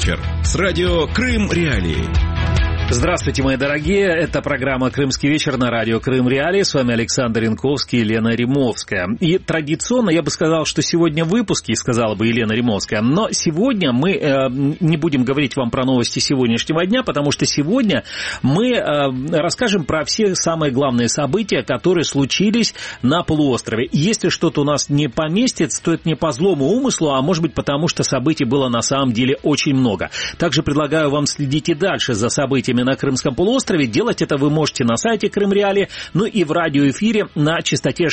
вечер» с радио «Крым Реалии». Здравствуйте, мои дорогие. Это программа «Крымский вечер» на радио «Крым Реалии». С вами Александр Янковский и Елена Римовская. И традиционно я бы сказал, что сегодня в выпуске, сказала бы Елена Римовская, но сегодня мы не будем говорить вам про новости сегодняшнего дня, потому что сегодня мы расскажем про все самые главные события, которые случились на полуострове. Если что-то у нас не поместится, то это не по злому умыслу, а может быть потому, что событий было на самом деле очень много. Также предлагаю вам следить и дальше за событиями на Крымском полуострове. Делать это вы можете на сайте Крым Реалии, ну и в радиоэфире на частоте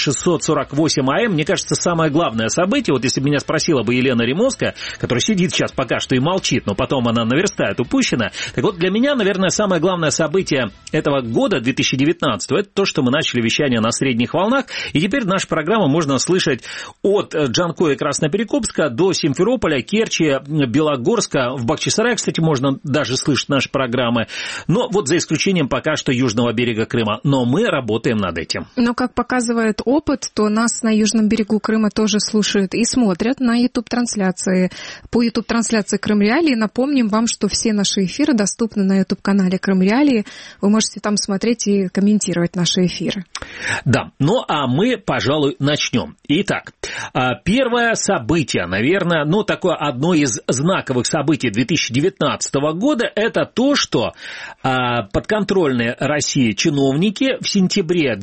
648 АМ. Мне кажется, самое главное событие, вот если бы меня спросила бы Елена Римовская, которая сидит сейчас пока что и молчит, но потом она наверстает упущенное, так вот для меня, наверное, самое главное событие этого года, 2019, это то, что мы начали вещание на средних волнах, и теперь нашу программу можно слышать от Джанкоя и Красноперекопска до Симферополя, Керчи, Белогорска, в Бахчисарае, кстати, можно даже слышать наши программы. Но вот за исключением пока что южного берега Крыма. Но мы работаем над этим. Но, как показывает опыт, то нас на южном берегу Крыма тоже слушают и смотрят на YouTube-трансляции. По YouTube-трансляции Крым Реалии напомним вам, что все наши эфиры доступны на YouTube-канале Крым Реалии. Вы можете там смотреть и комментировать наши эфиры. Да, ну а мы, пожалуй, начнем. Итак, первое событие, наверное, ну такое одно из знаковых событий 2019 года, это то, что подконтрольные России чиновники в сентябре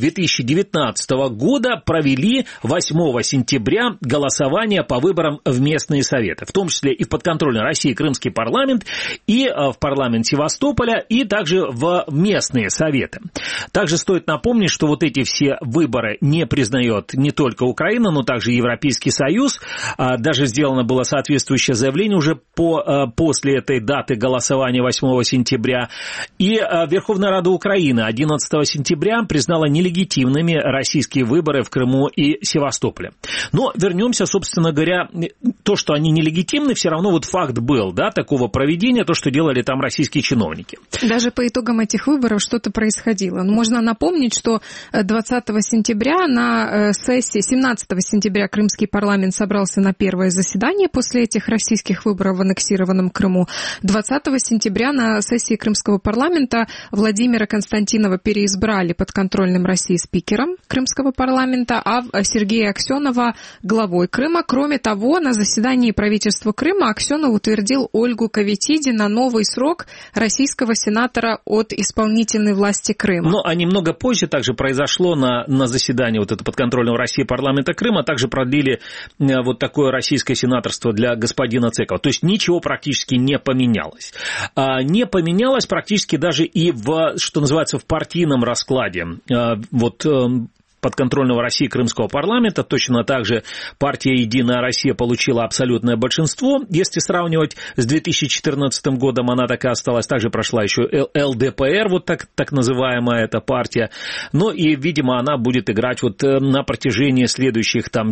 2019 года провели 8 сентября голосование по выборам в местные советы, в том числе и в подконтрольной России Крымский парламент, и в парламент Севастополя, и также в местные советы. Также стоит напомнить, что вот эти все выборы не признает не только Украина, но также Европейский Союз. Даже сделано было соответствующее заявление уже после этой даты голосования 8 сентября. И Верховная Рада Украины 11 сентября признала нелегитимными российские выборы в Крыму и Севастополе. Но вернемся, собственно говоря, то, что они нелегитимны, все равно вот факт был, да, такого проведения, то, что делали там российские чиновники. Даже по итогам этих выборов что-то происходило. Но можно напомнить, что 20 сентября на сессии, 17 сентября Крымский парламент собрался на первое заседание после этих российских выборов в аннексированном Крыму. 20 сентября на сессии Крымского парламента Владимира Константинова переизбрали подконтрольным России спикером Крымского парламента, а Сергея Аксенова главой Крыма. Кроме того, на заседании правительства Крыма Аксенов утвердил Ольгу Каветиди на новый срок российского сенатора от исполнительной власти Крыма. Ну, а немного позже также произошло на заседании вот этого подконтрольного России парламента Крыма, также продлили вот такое российское сенаторство для господина Цекова. То есть ничего практически не поменялось. Не поменялось практически даже и что называется, в партийном раскладе. Вот подконтрольного России Крымского парламента, точно так же партия «Единая Россия» получила абсолютное большинство. Если сравнивать с 2014 годом, она так и осталась. Также прошла еще ЛДПР, вот так называемая эта партия. Но и, видимо, она будет играть вот на протяжении следующих там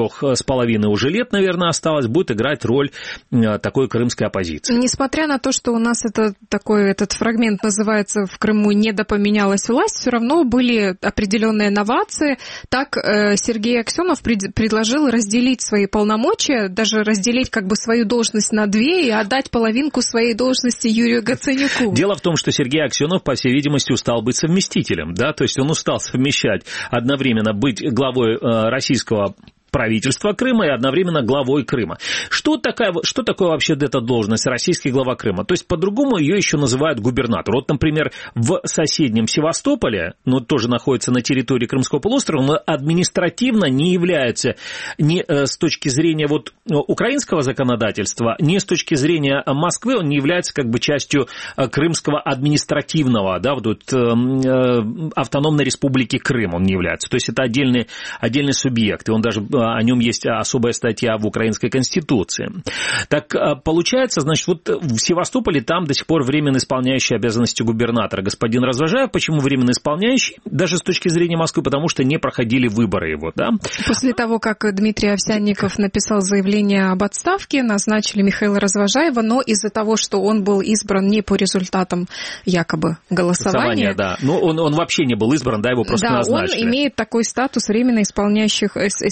4,5 уже лет, наверное, осталось, будет играть роль такой крымской оппозиции. Несмотря на то, что у нас этот фрагмент называется «В Крыму недопоменялась власть», все равно были определенные новации. Так Сергей Аксенов предложил разделить свои полномочия, даже разделить как бы свою должность на две и отдать половинку своей должности Юрию Гаценюку. Дело в том, что Сергей Аксенов, по всей видимости, устал быть совместителем, да, то есть он устал совмещать одновременно быть главой российского правительства Крыма и одновременно главой Крыма. Что такое вообще эта должность, российский глава Крыма? То есть, по-другому ее еще называют губернатор. Вот, например, в соседнем Севастополе, но тоже находится на территории Крымского полуострова, но административно не является ни с точки зрения вот украинского законодательства, ни с точки зрения Москвы, он не является как бы частью крымского административного, да, вот автономной республики Крым он не является. То есть, это отдельный субъект, и он даже о нем есть особая статья в украинской конституции. Так получается, значит, вот в Севастополе там до сих пор временно исполняющий обязанности губернатора господин Развожаев. Почему временно исполняющий? Даже с точки зрения Москвы, потому что не проходили выборы его, да? После того, как Дмитрий Овсянников написал заявление об отставке, назначили Михаила Развожаева, но из-за того, что он был избран не по результатам якобы голосования. Да. Но он вообще не был избран, да, его просто назначили. Да, он имеет такой статус временно исполняющий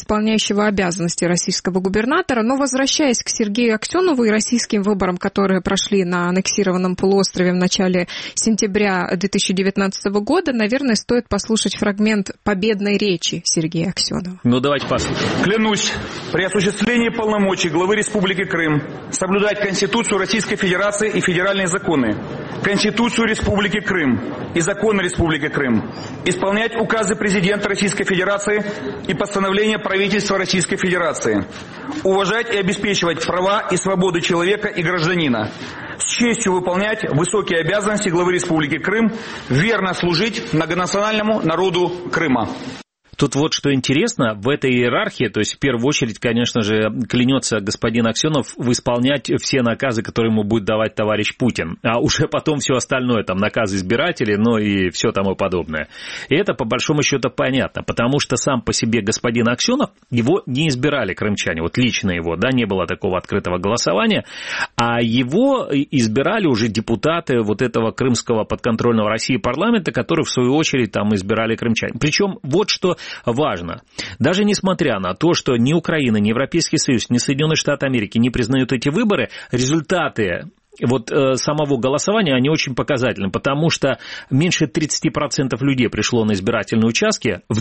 исполняющего обязанности российского губернатора. Но возвращаясь к Сергею Аксенову и российским выборам, которые прошли на аннексированном полуострове в начале сентября 2019 года, наверное, стоит послушать фрагмент победной речи Сергея Аксенова. Ну, давайте послушаем. Клянусь при осуществлении полномочий главы Республики Крым соблюдать Конституцию Российской Федерации и федеральные законы, Конституцию Республики Крым и законы Республики Крым, исполнять указы президента Российской Федерации и постановления правительства Российской Федерации, уважать и обеспечивать права и свободы человека и гражданина, с честью выполнять высокие обязанности главы Республики Крым, верно служить многонациональному народу Крыма. Тут вот что интересно, в этой иерархии, то есть в первую очередь, конечно же, клянется господин Аксенов исполнять все наказы, которые ему будет давать товарищ Путин, а уже потом все остальное, там, наказы избирателей, ну и все тому подобное. И это, по большому счету, понятно, потому что сам по себе господин Аксенов, его не избирали крымчане, вот лично его, да, не было такого открытого голосования, а его избирали уже депутаты вот этого крымского подконтрольного России парламента, которые, в свою очередь, там избирали крымчане. Причем вот что важно. Даже несмотря на то, что ни Украина, ни Европейский Союз, ни Соединенные Штаты Америки не признают эти выборы, результаты вот самого голосования, они очень показательны, потому что меньше 30% людей пришло на избирательные участки в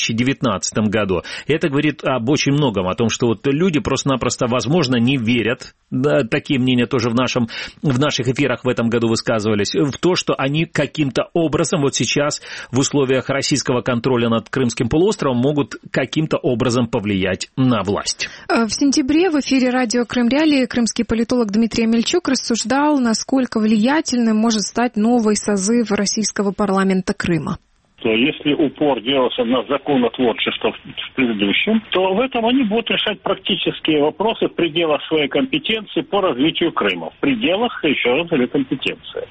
2019 году. И это говорит об очень многом, о том, что вот люди просто-напросто, возможно, не верят, да, такие мнения тоже в наших эфирах в этом году высказывались, в то, что они каким-то образом вот сейчас в условиях российского контроля над Крымским полуостровом могут каким-то образом повлиять на власть. В сентябре в эфире радио Крым Реалии крымский политолог Дмитрий Амельчук рассуждал, насколько влиятельным может стать новый созыв российского парламента Крыма. Если упор делался на законотворчество в предыдущем, то в этом они будут решать практические вопросы в пределах своей компетенции по развитию Крыма. В пределах, еще раз говорю, компетенции.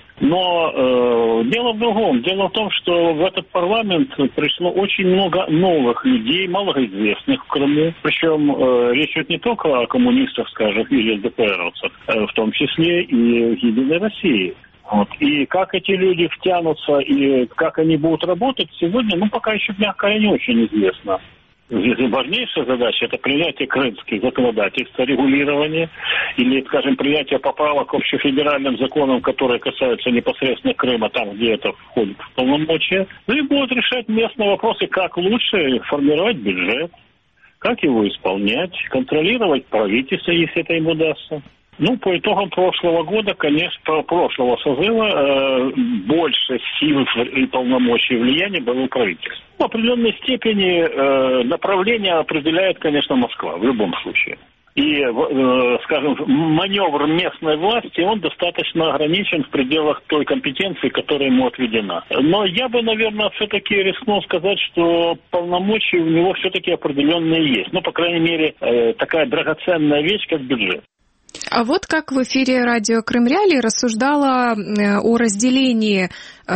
Но дело в другом. Дело в том, что в этот парламент пришло очень много новых людей, малоизвестных в Крыму. Причем речь идет не только о коммунистах, скажем, или ЛДПРовцах, в том числе и в Единой России. Вот. И как эти люди втянутся и как они будут работать сегодня, пока еще, мягко говоря, не очень известно. Здесь важнейшая задача – это принятие крымских законодательств, регулирование или, скажем, принятие поправок к общефедеральным законам, которые касаются непосредственно Крыма, там, где это входит в полномочия. И будут решать местные вопросы, как лучше формировать бюджет, как его исполнять, контролировать правительство, если это им удастся. По итогам прошлого года, конечно, прошлого созыва больше сил и полномочий и влияния было у правительства. В определенной степени направление определяет, конечно, Москва в любом случае. И, скажем, маневр местной власти, он достаточно ограничен в пределах той компетенции, которая ему отведена. Но я бы, наверное, все-таки рискнул сказать, что полномочия у него все-таки определенные есть. По крайней мере, такая драгоценная вещь, как бюджет. А вот как в эфире радио Крым Реалии рассуждала о разделении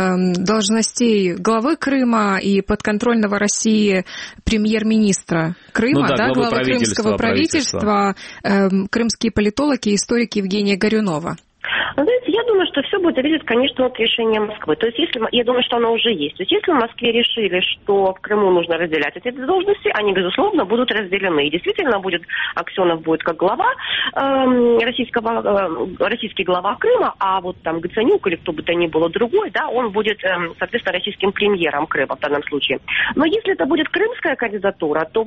должностей главы Крыма и подконтрольного России премьер-министра Крыма, главы крымского правительства, крымские политологи и историки Евгения Горюнова. Знаете, я думаю, что все будет зависеть, конечно, от решения Москвы. То есть, я думаю, что оно уже есть. То есть, если в Москве решили, что в Крыму нужно разделять эти должности, они, безусловно, будут разделены. И действительно, Аксенов будет как глава, российский глава Крыма, а вот там Гацанюк или кто бы то ни было другой, он будет, соответственно, российским премьером Крыма в данном случае. Но если это будет крымская кандидатура, то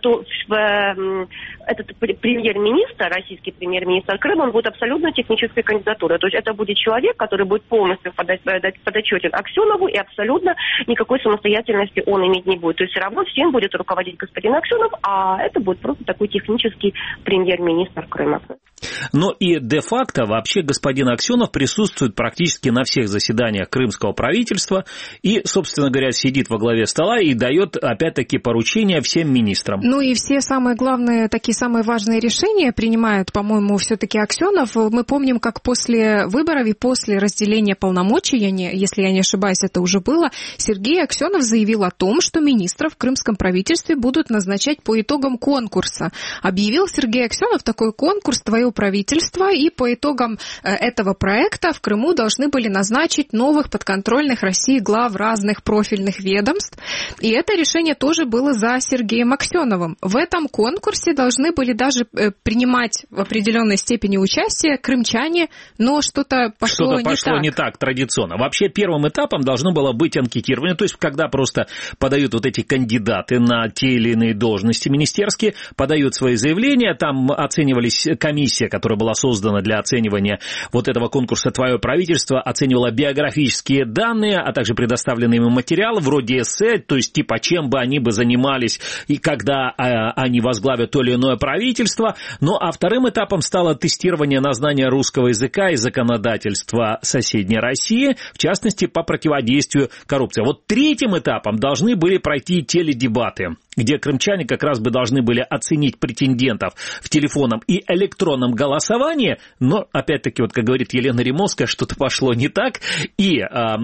этот премьер-министр, российский премьер-министр Крыма, он будет абсолютно технической кандидатурой. То есть это будет человек, который будет полностью подотчетен Аксенову, и абсолютно никакой самостоятельности он иметь не будет. То есть все равно всем будет руководить господин Аксенов, а это будет просто такой технический премьер-министр Крыма. Но и де-факто вообще господин Аксенов присутствует практически на всех заседаниях крымского правительства и, собственно говоря, сидит во главе стола и дает, опять-таки, поручения всем министрам. И все самые главные, такие самые важные решения принимают, по-моему, все-таки Аксенов. Мы помним, как после после выборов и после разделения полномочий, если я не ошибаюсь, это уже было, Сергей Аксенов заявил о том, что министров в крымском правительстве будут назначать по итогам конкурса. Объявил Сергей Аксенов такой конкурс «Твое правительство», и по итогам этого проекта в Крыму должны были назначить новых подконтрольных России глав разных профильных ведомств. И это решение тоже было за Сергеем Аксеновым. В этом конкурсе должны были даже принимать в определенной степени участие крымчане, но что-то пошло не так традиционно. Вообще первым этапом должно было быть анкетирование, то есть когда просто подают вот эти кандидаты на те или иные должности министерские, подают свои заявления, там оценивались комиссия, которая была создана для оценивания вот этого конкурса «Твое правительство», оценивала биографические данные, а также предоставленный им материал, вроде эссе, то есть типа чем бы они бы занимались и когда они возглавят то или иное правительство. Ну а вторым этапом стало тестирование на знание русского языка и законодательства соседней России, в частности по противодействию коррупции. Вот третьим этапом должны были пройти теледебаты, где крымчане как раз бы должны были оценить претендентов в телефонном и электронном голосовании, но, опять-таки, вот как говорит Елена Римовская, что-то пошло не так, и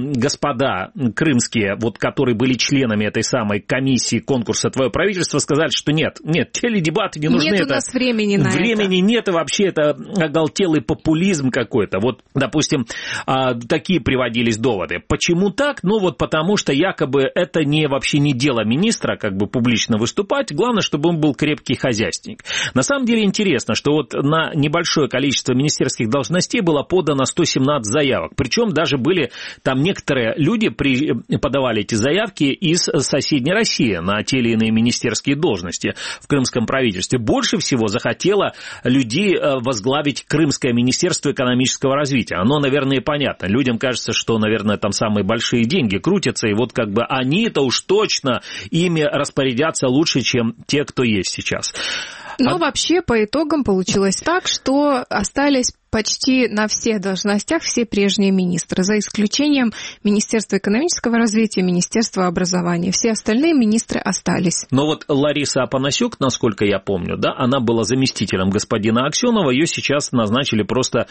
господа крымские, вот которые были членами этой самой комиссии конкурса «Твое правительство», сказали, что нет, теледебаты не нужны. Нет у нас времени на это. Времени нет, и вообще это оголтелый популизм какой-то. Вот, допустим, такие приводились доводы. Почему так? Ну, вот потому что якобы это вообще не дело министра, как бы публично выступать, главное, чтобы он был крепкий хозяйственник. На самом деле интересно, что вот на небольшое количество министерских должностей было подано 117 заявок, причем даже были там некоторые люди подавали эти заявки из соседней России на те или иные министерские должности в крымском правительстве. Больше всего захотело людей возглавить Крымское министерство экономического развития. Оно, наверное, понятно. Людям кажется, что, наверное, там самые большие деньги крутятся, и вот как бы они-то уж точно ими распорядятся лучше, чем те, кто есть сейчас. Но вообще по итогам получилось так, что остались почти на всех должностях все прежние министры, за исключением Министерства экономического развития, Министерства образования. Все остальные министры остались. Но вот Лариса Апанасюк, насколько я помню, да, она была заместителем господина Аксенова, ее сейчас назначили просто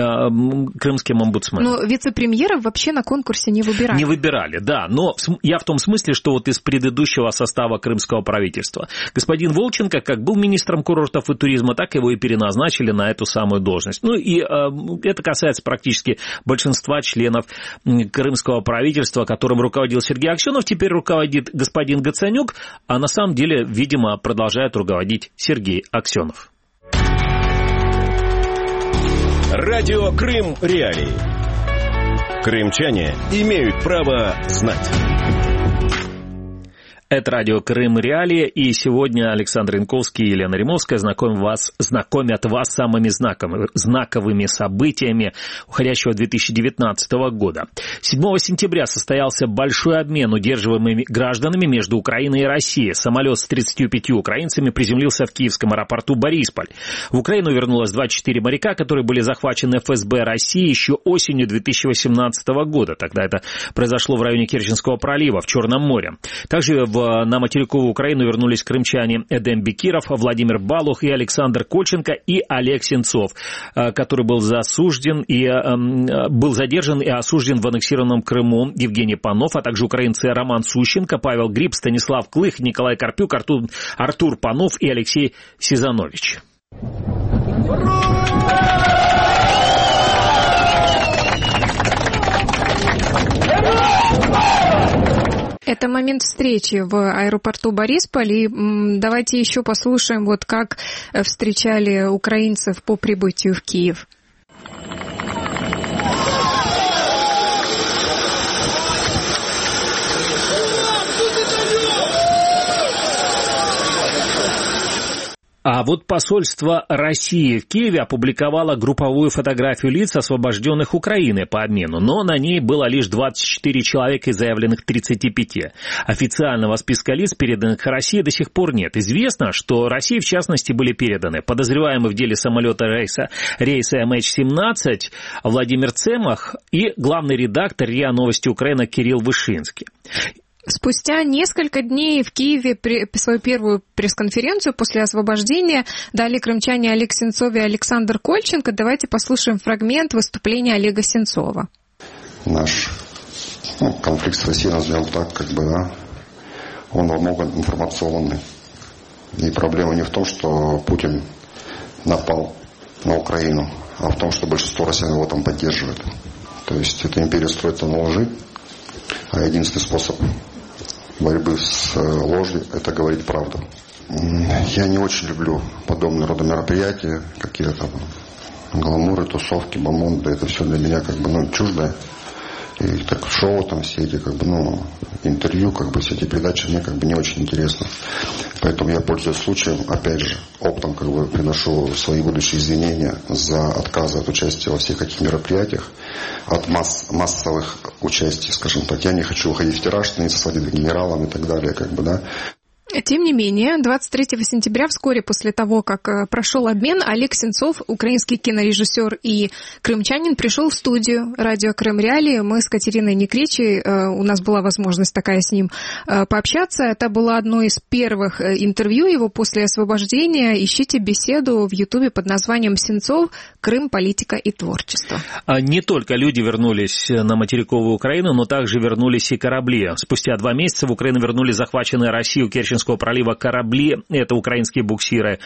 крымским омбудсменом. Но вице-премьеров вообще на конкурсе не выбирали. Не выбирали, да, но я в том смысле, что вот из предыдущего состава крымского правительства. Господин Волченко, как был министром курортов и туризма, так его и переназначили на эту самую должность. Ну и это касается практически большинства членов крымского правительства, которым руководил Сергей Аксенов, теперь руководит господин Гацанюк, а на самом деле, видимо, продолжает руководить Сергей Аксенов. Радио Крым Реалии. Крымчане имеют право знать. Это радио Крым Реалии, и сегодня Александр Янковский и Елена Римовская знакомят вас с самыми знаковыми событиями уходящего 2019 года. 7 сентября состоялся большой обмен удерживаемыми гражданами между Украиной и Россией. Самолет с 35 украинцами приземлился в киевском аэропорту Борисполь. В Украину вернулось 24 моряка, которые были захвачены ФСБ России еще осенью 2018 года. Тогда это произошло в районе Керченского пролива в Черном море. Также на материковую Украину вернулись крымчане Эдем Бекиров, Владимир Балух и Александр Кольченко и Олег Сенцов, который был задержан и осужден в аннексированном Крыму Евгений Панов, а также украинцы Роман Сущенко, Павел Гриб, Станислав Клых, Николай Карпюк, Артур Панов и Алексей Сизанович. Это момент встречи в аэропорту Борисполь, и давайте еще послушаем, вот как встречали украинцев по прибытию в Киев. А вот посольство России в Киеве опубликовало групповую фотографию лиц, освобожденных Украины по обмену, но на ней было лишь 24 человека из заявленных 35. Официального списка лиц, переданных России, до сих пор нет. Известно, что России, в частности, были переданы подозреваемый в деле самолета рейса MH17 Владимир Цемах и главный редактор РИА Новости Украины Кирилл Вышинский. Спустя несколько дней в Киеве свою первую пресс-конференцию после освобождения дали крымчане Олег Сенцов и Александр Кольченко. Давайте послушаем фрагмент выступления Олега Сенцова. Наш конфликт с Россией, назовем так, он во многом информационный. И проблема не в том, что Путин напал на Украину, а в том, что большинство россиян его там поддерживает. То есть эта империя строится на лжи, а единственный способ борьбы с ложью – это говорить правду. Я не очень люблю подобные рода мероприятия, какие-то там гламуры, тусовки, бомонды. Это все для меня чуждое. И так шоу там все эти интервью, все эти передачи мне не очень интересно. Поэтому я, пользуясь случаем, опять же, оптом приношу свои будущие извинения за отказы от участия во всех этих мероприятиях, от массовых участий, скажем так. Я не хочу выходить в тираж, становиться сводить генералом и так далее, Тем не менее, 23 сентября, вскоре после того, как прошел обмен, Олег Сенцов, украинский кинорежиссер и крымчанин, пришел в студию радио Крым Реалии. Мы с Катериной Некречей, у нас была возможность такая с ним пообщаться. Это было одно из первых интервью его после освобождения. Ищите беседу в Ютубе под названием «Сенцов. Крым. Политика и творчество». Не только люди вернулись на материковую Украину, но также вернулись и корабли. Спустя 2 месяца в Украину вернули захваченные Россией Керченского пролива корабли, это украинские буксиры,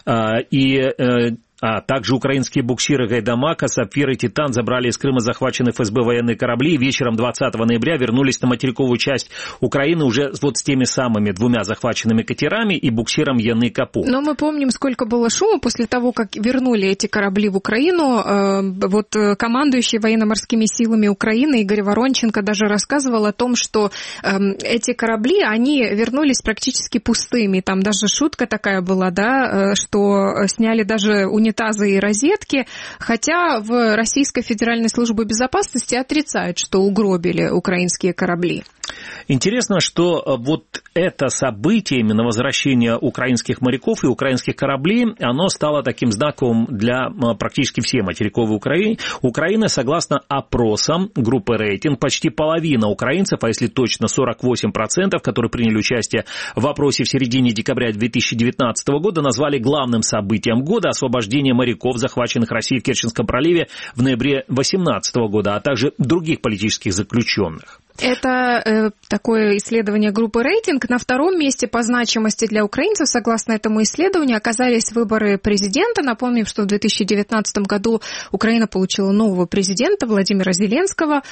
а также украинские буксиры «Гайдамака», «Сапфир» и «Титан» забрали из Крыма захваченные ФСБ военные корабли и вечером 20 ноября вернулись на материковую часть Украины уже с теми самыми 2 захваченными катерами и буксиром «Яны Капу». Но мы помним, сколько было шума после того, как вернули эти корабли в Украину. Командующий военно-морскими силами Украины Игорь Воронченко даже рассказывал о том, что эти корабли, они вернулись практически пустыми. Там даже шутка такая была, что сняли даже унитазы и розетки, хотя в Российской Федеральной службе безопасности отрицают, что угробили украинские корабли. Интересно, что это событие, именно возвращение украинских моряков и украинских кораблей, оно стало таким знаковым для практически всей материковой Украины. Согласно опросам группы «Рейтинг», почти половина украинцев, а если точно 48%, которые приняли участие в опросе в середине декабря 2019 года, назвали главным событием года освобождение моряков, захваченных Россией в Керченском проливе в ноябре 2018 года, а также других политических заключенных. Это такое исследование группы «Рейтинг». На 2-м месте по значимости для украинцев, согласно этому исследованию, оказались выборы президента. Напомним, что в 2019 году Украина получила нового президента Владимира Зеленского.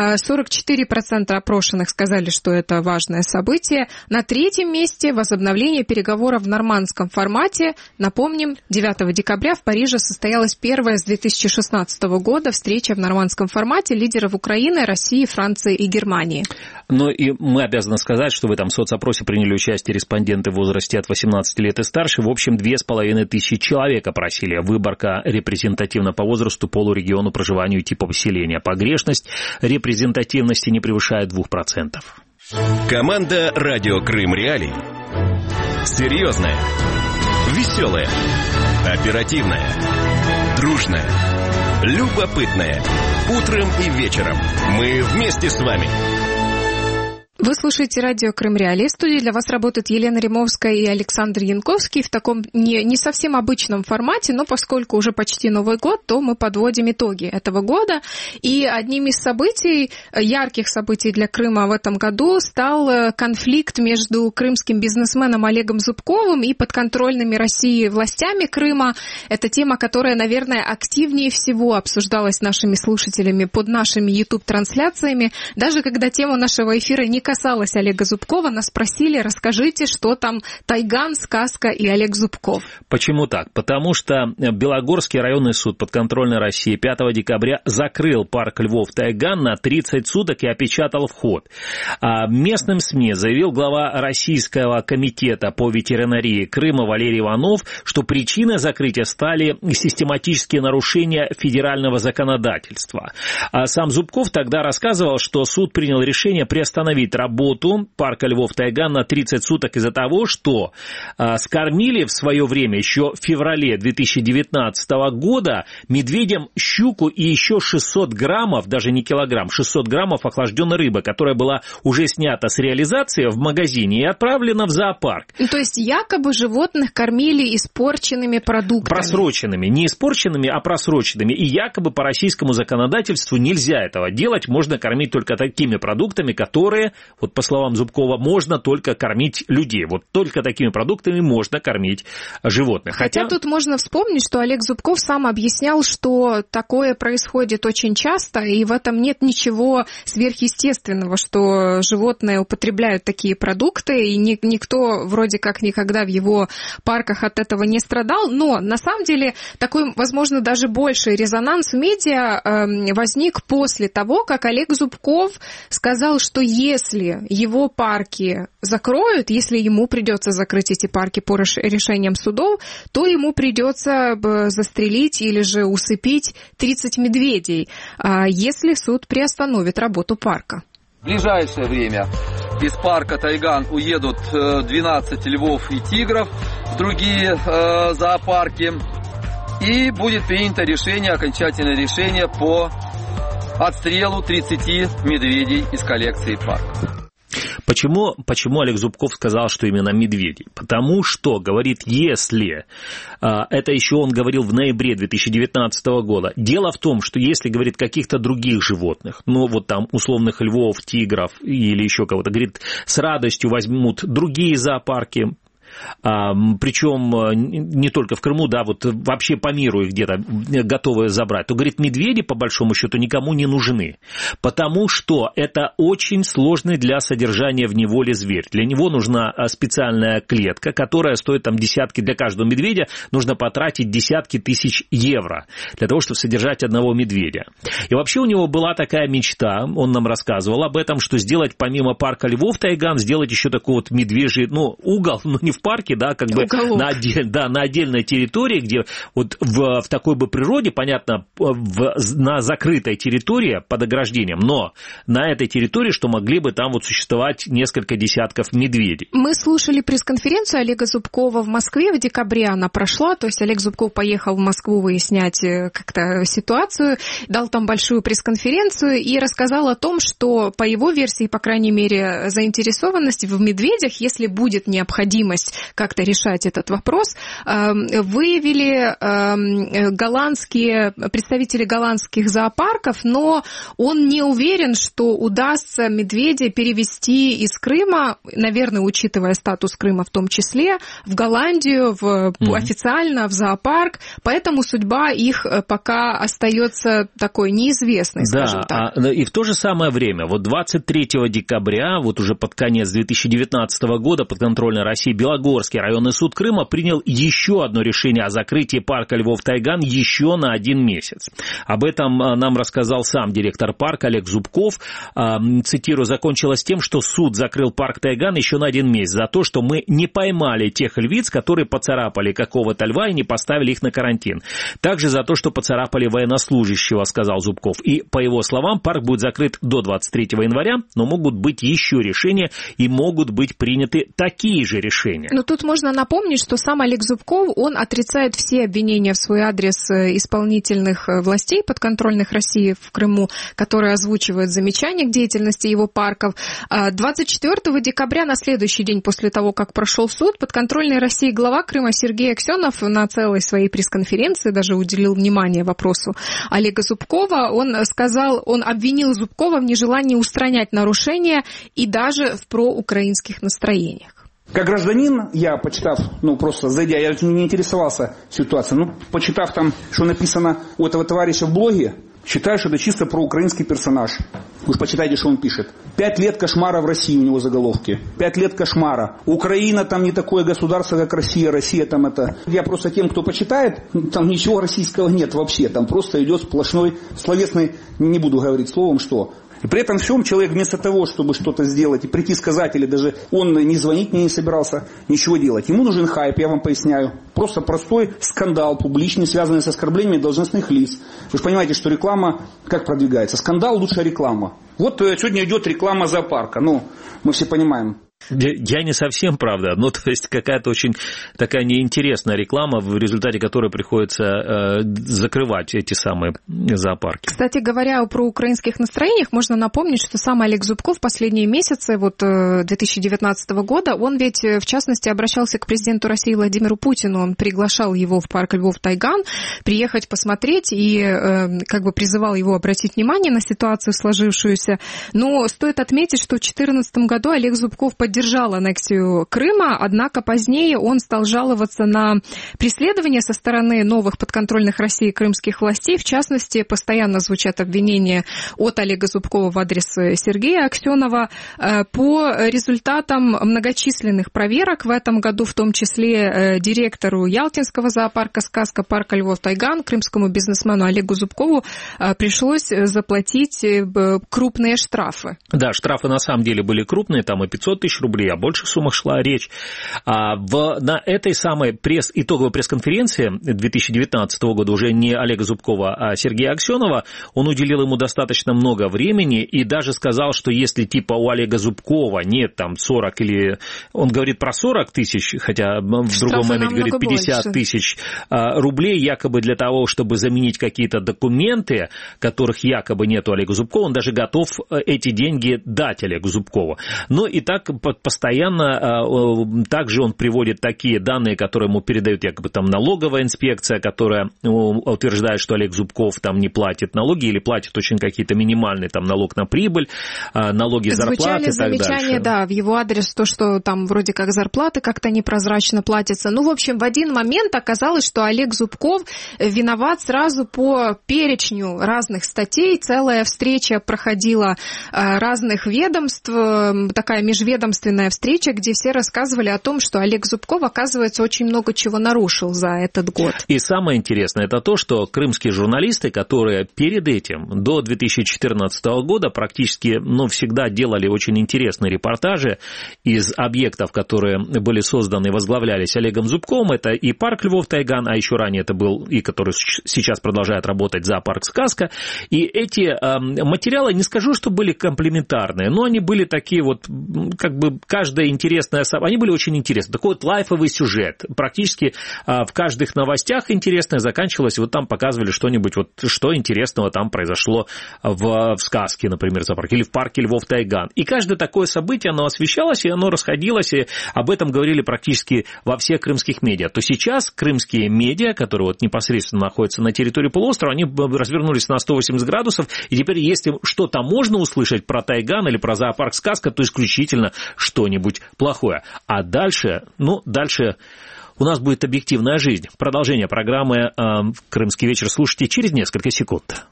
44% опрошенных сказали, что это важное событие. На 3-м месте возобновление переговоров в нормандском формате. Напомним, 9 декабря в Париже состоялась первая с 2016 года встреча в нормандском формате лидеров Украины, России, Франции и Германии. Ну и мы обязаны сказать, что в этом соцопросе приняли участие респонденты в возрасте от 18 лет и старше. В общем, 2500 человек опросили. Выборка репрезентативна по возрасту, полу, региону, проживанию и типу поселения. Погрешность репрезентативности не превышает 2%. Команда «Радио Крым Реалии». Серьезная, веселая, оперативная, дружная, любопытная. Утром и вечером мы вместе с вами. Вы слушаете радио Крым Реалии. В студии для вас работают Елена Римовская и Александр Янковский в таком не совсем обычном формате, но поскольку уже почти Новый год, то мы подводим итоги этого года. И одним из событий, ярких событий для Крыма в этом году стал конфликт между крымским бизнесменом Олегом Зубковым и подконтрольными России властями Крыма. Это тема, которая, наверное, активнее всего обсуждалась нашими слушателями под нашими YouTube-трансляциями. Даже когда тема нашего эфира не касалась Олега Зубкова, нас спросили, расскажите, что там Тайган, сказка и Олег Зубков. Почему так? Потому что Белогорский районный суд подконтрольной России 5 декабря закрыл парк львов Тайган на 30 суток и опечатал вход. А местным СМИ заявил глава Российского комитета по ветеринарии Крыма Валерий Иванов, что причиной закрытия стали систематические нарушения федерального законодательства. А сам Зубков тогда рассказывал, что суд принял решение приостановить работу парка Львов Тайган на 30 суток из-за того, что скормили в свое время, еще в феврале 2019 года, медведям щуку и еще 600 граммов, даже не килограмм, 600 граммов охлажденной рыбы, которая была уже снята с реализации в магазине и отправлена в зоопарк. То есть якобы животных кормили испорченными продуктами. Просроченными. Не испорченными, а просроченными. И якобы по российскому законодательству нельзя этого делать. Можно кормить только такими продуктами, которые, вот по словам Зубкова, можно только кормить людей. Вот только такими продуктами можно кормить животных. Хотя тут можно вспомнить, что Олег Зубков сам объяснял, что такое происходит очень часто, и в этом нет ничего сверхъестественного, что животные употребляют такие продукты, и никто вроде как никогда в его парках от этого не страдал. Но на самом деле такой, возможно, даже больший резонанс в медиа возник после того, как Олег Зубков сказал, что если его парки закроют, если ему придется закрыть эти парки по решениям судов, то ему придется застрелить или же усыпить 30 медведей, если суд приостановит работу парка. В ближайшее время из парка Тайган уедут 12 львов и тигров в другие зоопарки. И будет принято решение, окончательное решение по отстрелу 30 медведей из коллекции парка. Почему Олег Зубков сказал, что именно медведи? Потому что, говорит, если, это еще он говорил в ноябре 2019 года, дело в том, что если, говорит, каких-то других животных, ну вот там условных львов, тигров или еще кого-то, говорит, с радостью возьмут другие зоопарки, причем не только в Крыму, да, вот вообще по миру их где-то готовы забрать, то, говорит, медведи, по большому счету, никому не нужны, потому что это очень сложный для содержания в неволе зверь. Для него нужна специальная клетка, которая стоит там десятки, для каждого медведя нужно потратить десятки тысяч евро для того, чтобы содержать одного медведя. И вообще у него была такая мечта, он нам рассказывал об этом, что сделать помимо парка Львов Тайган, сделать еще такой вот медвежий, ну, угол, но не в парке, да, как бы на отдельной территории, где вот в такой бы природе, понятно, на закрытой территории под ограждением, но на этой территории, что могли бы там вот существовать несколько десятков медведей. Мы слушали пресс-конференцию Олега Зубкова в Москве, в декабре она прошла, то есть Олег Зубков поехал в Москву выяснять как-то ситуацию, дал там большую пресс-конференцию и рассказал о том, что по его версии, по крайней мере, заинтересованность в медведях, если будет необходимость как-то решать этот вопрос, выявили представители голландских зоопарков, но он не уверен, что удастся медведей перевести из Крыма, наверное, учитывая статус Крыма в том числе, в Голландию, официально в зоопарк, поэтому судьба их пока остается такой неизвестной, скажем так. И в то же самое время, вот 23 декабря, вот уже под конец 2019 года, подконтрольной России Белогорский районный суд Крыма принял еще одно решение о закрытии парка Львов Тайган еще на 1 месяц. Об этом нам рассказал сам директор парка Олег Зубков. Цитирую, закончилось тем, что суд закрыл парк Тайган еще на 1 месяц за то, что мы не поймали тех львиц, которые поцарапали какого-то льва и не поставили их на карантин. Также за то, что поцарапали военнослужащего, сказал Зубков. И, по его словам, парк будет закрыт до 23 января, но могут быть еще решения и могут быть приняты такие же решения. Но тут можно напомнить, что сам Олег Зубков, он отрицает все обвинения в свой адрес исполнительных властей, подконтрольных России в Крыму, которые озвучивают замечания к деятельности его парков. 24 декабря, на следующий день после того, как прошел суд, подконтрольный России глава Крыма Сергей Аксенов на целой своей пресс-конференции даже уделил внимание вопросу Олега Зубкова. Он обвинил Зубкова в нежелании устранять нарушения и даже в проукраинских настроениях. Как гражданин, я, почитав, просто зайдя, я не интересовался ситуацией, почитав там, что написано у этого товарища в блоге, считаю, что это чисто проукраинский персонаж. Вы почитайте, что он пишет. 5 лет кошмара в России у него заголовки. 5 лет кошмара. Украина там не такое государство, как Россия. Россия там это... Я просто тем, кто почитает, там ничего российского нет вообще. Там просто идет сплошной словесный, не буду говорить словом, что... И при этом всем человек вместо того, чтобы что-то сделать и прийти сказать, или даже он не звонить мне не собирался, ничего делать. Ему нужен хайп, я вам поясняю. Просто простой скандал публичный, связанный с оскорблениями должностных лиц. Вы же понимаете, что реклама как продвигается? Скандал – лучшая реклама. Вот сегодня идет реклама зоопарка. Мы все понимаем. Я не совсем, правда. То есть какая-то очень такая неинтересная реклама, в результате которой приходится закрывать эти самые зоопарки. Кстати говоря, про украинских настроениях можно напомнить, что сам Олег Зубков в последние месяцы 2019 года, он ведь, в частности, обращался к президенту России Владимиру Путину. Он приглашал его в парк Львов-Тайган приехать посмотреть и призывал его обратить внимание на ситуацию сложившуюся. Но стоит отметить, что в 2014 году Олег Зубков поддержал аннексию Крыма, однако позднее он стал жаловаться на преследование со стороны новых подконтрольных России крымских властей. В частности, постоянно звучат обвинения от Олега Зубкова в адрес Сергея Аксенова. По результатам многочисленных проверок в этом году, в том числе директору Ялтинского зоопарка «Сказка», парка Львов-Тайган, крымскому бизнесмену Олегу Зубкову пришлось заплатить крупные штрафы. Да, штрафы на самом деле были крупные, там и 500 тысяч рублей, о больших суммах шла речь. На этой самой итоговой пресс-конференции 2019 года уже не Олега Зубкова, а Сергея Аксенова, он уделил ему достаточно много времени и даже сказал, что если типа у Олега Зубкова нет там 40 или... Он говорит про 40 тысяч, хотя в другом моменте говорит 50 тысяч рублей, якобы для того, чтобы заменить какие-то документы, которых якобы нет у Олега Зубкова, он даже готов эти деньги дать Олегу Зубкову. И так постоянно также он приводит такие данные, которые ему передает якобы там налоговая инспекция, которая утверждает, что Олег Зубков там не платит налоги или платит очень какие-то минимальные там налог на прибыль, налоги, зарплаты и так дальше. Звучали замечания, да, в его адрес, то, что там вроде как зарплаты как-то непрозрачно платятся. В общем, в один момент оказалось, что Олег Зубков виноват сразу по перечню разных статей. Целая встреча проходила разных ведомств, такая межведомственная встреча, где все рассказывали о том, что Олег Зубков, оказывается, очень много чего нарушил за этот год. И самое интересное, это то, что крымские журналисты, которые перед этим, до 2014 года, практически, всегда делали очень интересные репортажи из объектов, которые были созданы и возглавлялись Олегом Зубковым, это и парк Львов-Тайган, а еще ранее это был, и который сейчас продолжает работать, зоопарк «Сказка», и эти материалы, не скажу, что были комплиментарные, но они были такие каждая интересная... Они были очень интересны. Такой лайфовый сюжет. Практически в каждых новостях интересное заканчивалось, там показывали что-нибудь, что интересного там произошло в «Сказке», например, зоопарке, или в парке Львов-Тайган. И каждое такое событие, оно освещалось, и оно расходилось, и об этом говорили практически во всех крымских медиа. То сейчас крымские медиа, которые непосредственно находятся на территории полуострова, они развернулись на 180 градусов, и теперь, если что-то можно услышать про Тайган или про зоопарк «Сказка», то исключительно что-нибудь плохое. А дальше у нас будет объективная жизнь. Продолжение программы «Крымский вечер» слушайте через несколько секунд.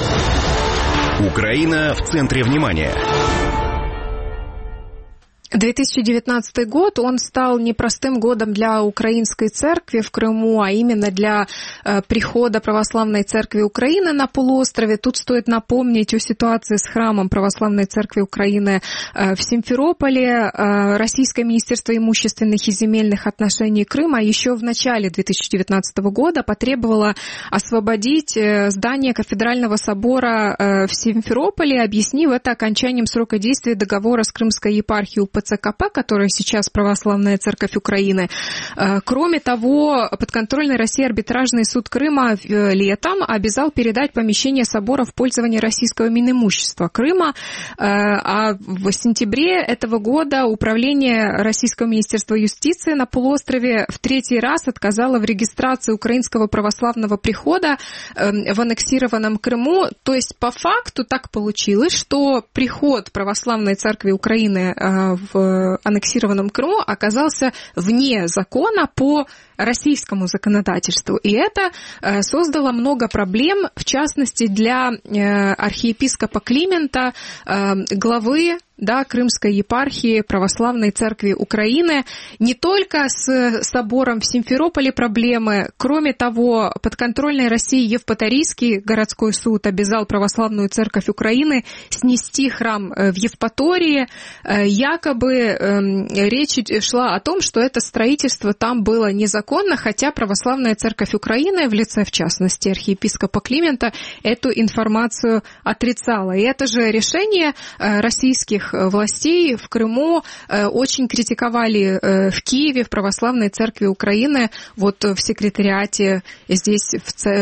Украина в центре внимания. 2019 год, он стал непростым годом для украинской церкви в Крыму, а именно для прихода Православной Церкви Украины на полуострове. Тут стоит напомнить о ситуации с храмом Православной Церкви Украины в Симферополе. Российское Министерство имущественных и земельных отношений Крыма еще в начале 2019 года потребовало освободить здание Кафедрального собора в Симферополе, объяснив это окончанием срока действия договора с Крымской епархией УПЦ-КП, которая сейчас Православная Церковь Украины. Кроме того, подконтрольный России арбитражный суд Крыма летом обязал передать помещение собора в пользование российского Минимущества Крыма, а в сентябре этого года Управление Российского Министерства юстиции на полуострове в третий раз отказало в регистрации украинского православного прихода в аннексированном Крыму. То есть по факту так получилось, что приход Православной Церкви Украины в аннексированном Крыму оказался вне закона по российскому законодательству. И это создало много проблем, в частности, для архиепископа Климента, главы да, Крымской епархии Православной Церкви Украины. Не только с собором в Симферополе проблемы. Кроме того, подконтрольной России Евпаторийский городской суд обязал Православную Церковь Украины снести храм в Евпатории. Якобы речь шла о том, что это строительство там было незаконно, хотя Православная Церковь Украины, в лице, в частности, архиепископа Климента, эту информацию отрицала. И это же решение российских властей в Крыму очень критиковали в Киеве, в Православной Церкви Украины, вот в секретариате здесь,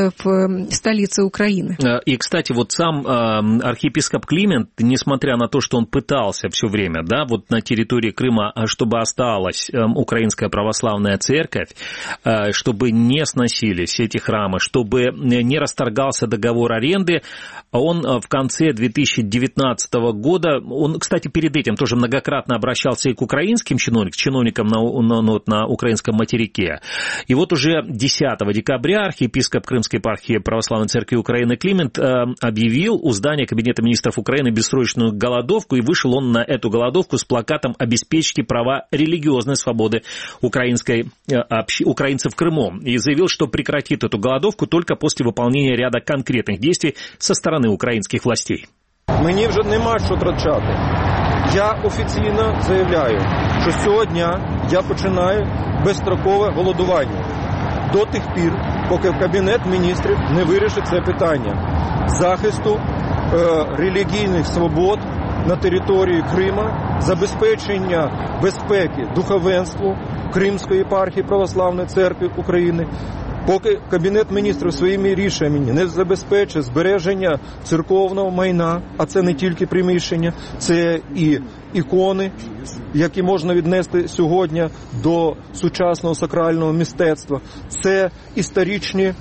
в столице Украины. И, кстати, вот сам архиепископ Климент, несмотря на то, что он пытался все время, да, вот на территории Крыма, чтобы осталась Украинская Православная Церковь, чтобы не сносились эти храмы, чтобы не расторгался договор аренды, он в конце 2019 года, он, кстати, перед этим тоже многократно обращался и к украинским чиновникам на украинском материке. И вот уже 10 декабря архиепископ Крымской епархии Православной Церкви Украины Климент объявил у здания Кабинета министров Украины бессрочную голодовку, и вышел он на эту голодовку с плакатом «Обеспечьте права религиозной свободы украинцев в Крыму», і заявил, что прекратит эту голодовку только после выполнения ряда конкретных действий со стороны украинских властей. Мені вже нема що втрачати. Я офіційно заявляю, що сьогодні я починаю безстрокове голодування. До тих пір, поки Кабінет міністрів не вирішить це питання захисту релігійних свобод на території Крима, забезпечення безпеки духовенству Кримської єпархії Православної Церкви України, поки Кабінет міністрів своїми рішеннями не забезпечить збереження церковного майна, а це не тільки приміщення, це і ікони, які можна віднести сьогодні до сучасного сакрального мистецтва, це історичні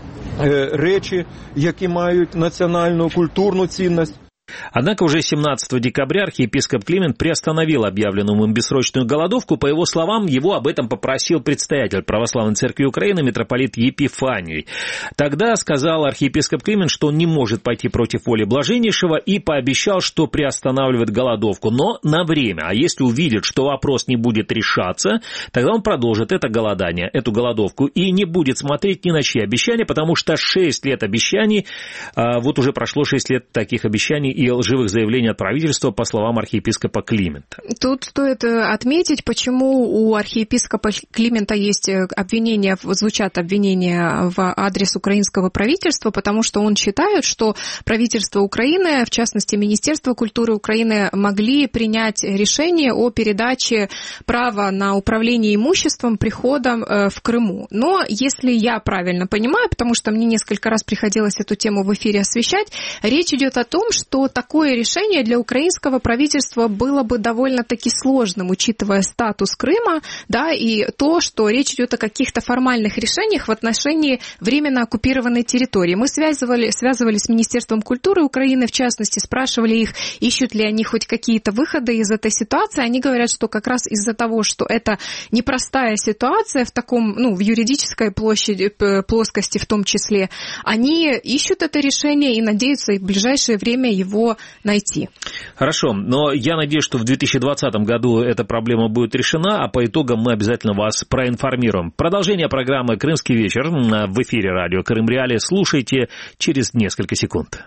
речі, які мають національну культурну цінність. Однако уже 17 декабря архиепископ Климент приостановил объявленную им бессрочную голодовку. По его словам, его об этом попросил предстоятель Православной Церкви Украины митрополит Епифаний. Тогда сказал архиепископ Климент, что он не может пойти против воли Блаженнейшего, и пообещал, что приостанавливает голодовку, но на время. А если увидит, что вопрос не будет решаться, тогда он продолжит это голодание, эту голодовку, и не будет смотреть ни на чьи обещания, потому что 6 лет обещаний, вот уже прошло 6 лет таких обещаний и лживых заявлений от правительства, по словам архиепископа Климента. Тут стоит отметить, почему у архиепископа Климента есть обвинения, звучат обвинения в адрес украинского правительства, потому что он считает, что правительство Украины, в частности Министерство культуры Украины, могли принять решение о передаче права на управление имуществом приходом в Крыму. Но если я правильно понимаю, потому что мне несколько раз приходилось эту тему в эфире освещать, речь идет о том, что такое решение для украинского правительства было бы довольно-таки сложным, учитывая статус Крыма, да, и то, что речь идет о каких-то формальных решениях в отношении временно оккупированной территории. Мы связывались с Министерством культуры Украины, в частности, спрашивали их, ищут ли они хоть какие-то выходы из этой ситуации. Они говорят, что как раз из-за того, что это непростая ситуация в таком, в юридической плоскости в том числе, они ищут это решение и надеются в ближайшее время его найти. Хорошо, но я надеюсь, что в 2020 году эта проблема будет решена, а по итогам мы обязательно вас проинформируем. Продолжение программы «Крымский вечер» в эфире радио Крым Реалии слушайте через несколько секунд.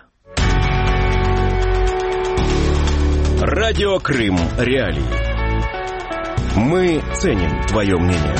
Радио Крым Реалии. Мы ценим твое мнение.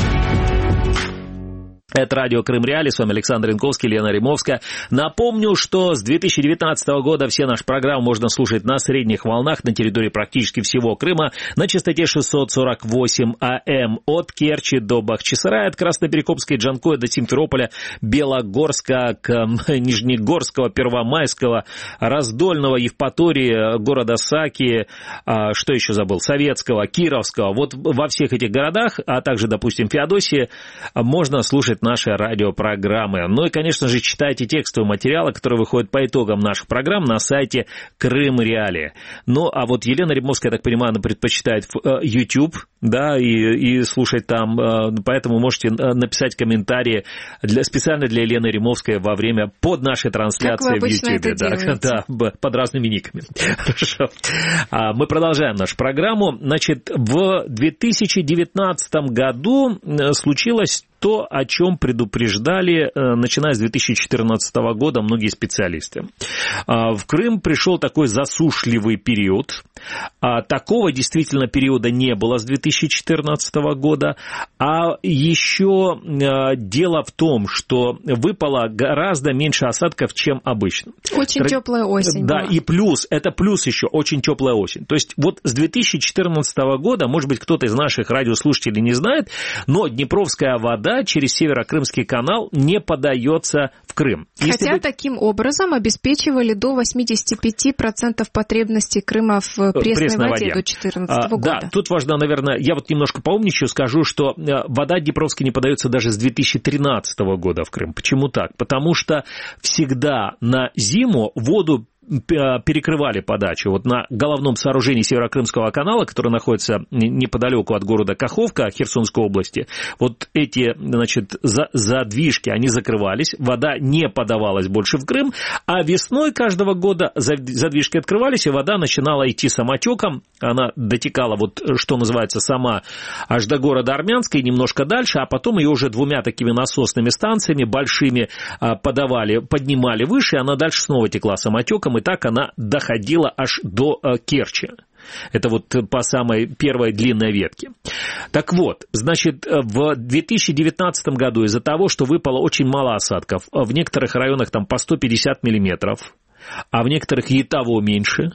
Это радио Крым Реалии, с вами Александр Янковский, Лена Римовская. Напомню, что с 2019 года все наши программы можно слушать на средних волнах на территории практически всего Крыма на частоте 648 АМ от Керчи до Бахчисарая, от Красноперекопска и Джанкоя до Симферополя, Белогорска, Нижнегорского, Первомайского, Раздольного, Евпатории, города Саки, что еще забыл, Советского, Кировского. Вот во всех этих городах, а также, допустим, Феодосии, можно слушать нашей радиопрограммы. Ну и, конечно же, читайте текстовые материалы, которые выходят по итогам наших программ на сайте Крым Реалии. Ну, а вот Елена Римовская, я так понимаю, она предпочитает YouTube, да, и слушать там, поэтому можете написать комментарии специально для Елены Римовской во время под нашей трансляцией в YouTube. Да, под разными никами. Хорошо. Мы продолжаем нашу программу. Значит, в 2019 году случилось то, о чем предупреждали, начиная с 2014 года, многие специалисты. В Крым пришел такой засушливый период. Такого действительно периода не было с 2014 года. А еще дело в том, что выпало гораздо меньше осадков, чем обычно. Очень теплая осень. Да, и плюс, это плюс еще, очень теплая осень. То есть вот с 2014 года, может быть, кто-то из наших радиослушателей не знает, но Днепровская вода через Северокрымский канал не подается в Крым. Хотя таким образом обеспечивали до 85% потребностей Крыма в пресной воде до 2014 года. Да, тут важно, наверное, я вот немножко поумничаю, скажу, что вода Днепровская не подается даже с 2013 года в Крым. Почему так? Потому что всегда на зиму воду перекрывали подачу. Вот на головном сооружении Северокрымского канала, который находится неподалеку от города Каховка Херсонской области, вот эти, значит, задвижки, они закрывались, вода не подавалась больше в Крым, а весной каждого года задвижки открывались, и вода начинала идти самотеком, она дотекала, вот что называется, сама аж до города Армянска и немножко дальше, а потом ее уже двумя такими насосными станциями большими поднимали выше, и она дальше снова текла самотеком, и так она доходила аж до Керчи. Это вот по самой первой длинной ветке. Так вот, значит, в 2019 году из-за того, что выпало очень мало осадков, в некоторых районах там по 150 миллиметров, а в некоторых и того меньше,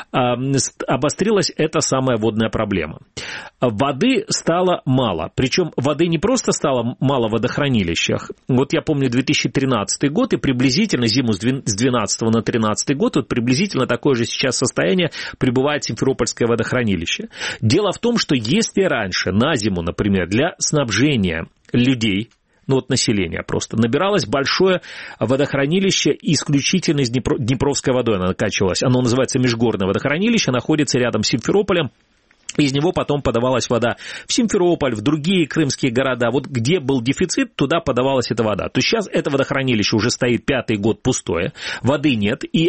обострилась эта самая водная проблема. Воды стало мало, причем воды не просто стало мало в водохранилищах. Вот я помню 2013 год, и приблизительно зиму с 2012 на 2013 год, вот приблизительно такое же сейчас состояние пребывает Симферопольское водохранилище. Дело в том, что если раньше на зиму, например, для снабжения людей, ну вот население просто, набиралось большое водохранилище исключительно из Днепровской водой, она накачивалась. Оно называется Межгорное водохранилище, находится рядом с Симферополем. Из него потом подавалась вода в Симферополь, в другие крымские города. Вот где был дефицит, туда подавалась эта вода. То есть сейчас это водохранилище уже стоит 5-й год пустое, воды нет, и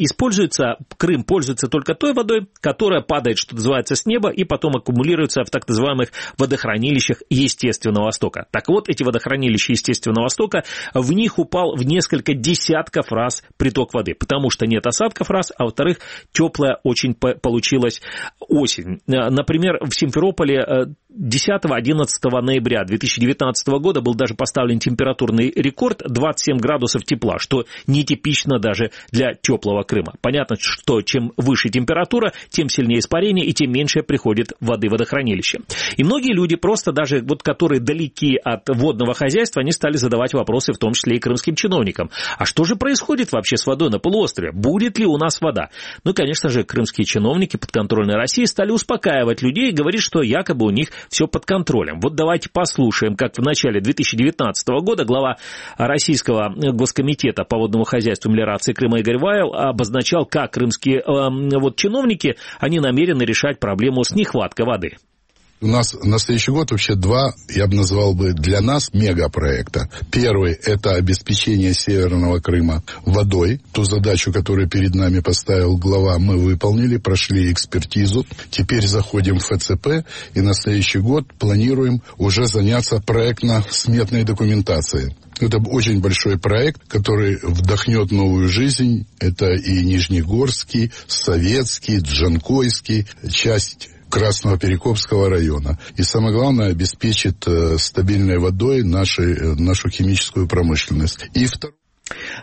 Крым пользуется только той водой, которая падает, что называется, с неба, и потом аккумулируется в так называемых водохранилищах Естественного Востока. Так вот, эти водохранилища Естественного Востока, в них упал в несколько десятков раз приток воды, потому что нет осадков раз, а во-вторых, теплая очень получилась осень. Например, в Симферополе 10-11 ноября 2019 года был даже поставлен температурный рекорд 27 градусов тепла, что нетипично даже для теплого Крыма. Понятно, что чем выше температура, тем сильнее испарение и тем меньше приходит воды в водохранилище. И многие люди, просто даже вот которые далеки от водного хозяйства, они стали задавать вопросы, в том числе и крымским чиновникам. А что же происходит вообще с водой на полуострове? Будет ли у нас вода? Ну, конечно же, крымские чиновники подконтрольной России стали успокаивать людей и говорить, что якобы у них все под контролем. Вот давайте послушаем, как в начале 2019 года глава Российского госкомитета по водному хозяйству и мелиорации Крыма Игорь Вайл обозначал, как крымские чиновники, они намерены решать проблему с нехваткой воды. У нас на следующий год вообще два, я бы назвал бы, для нас мегапроекта. Первый – это обеспечение Северного Крыма водой. Ту задачу, которую перед нами поставил глава, мы выполнили, прошли экспертизу. Теперь заходим в ФЦП и на следующий год планируем уже заняться проектно-сметной документацией. Это очень большой проект, который вдохнет новую жизнь. Это и Нижнегорский, Советский, Джанкойский, часть Красного Перекопского района. И самое главное, обеспечит стабильной водой нашу химическую промышленность. И второе.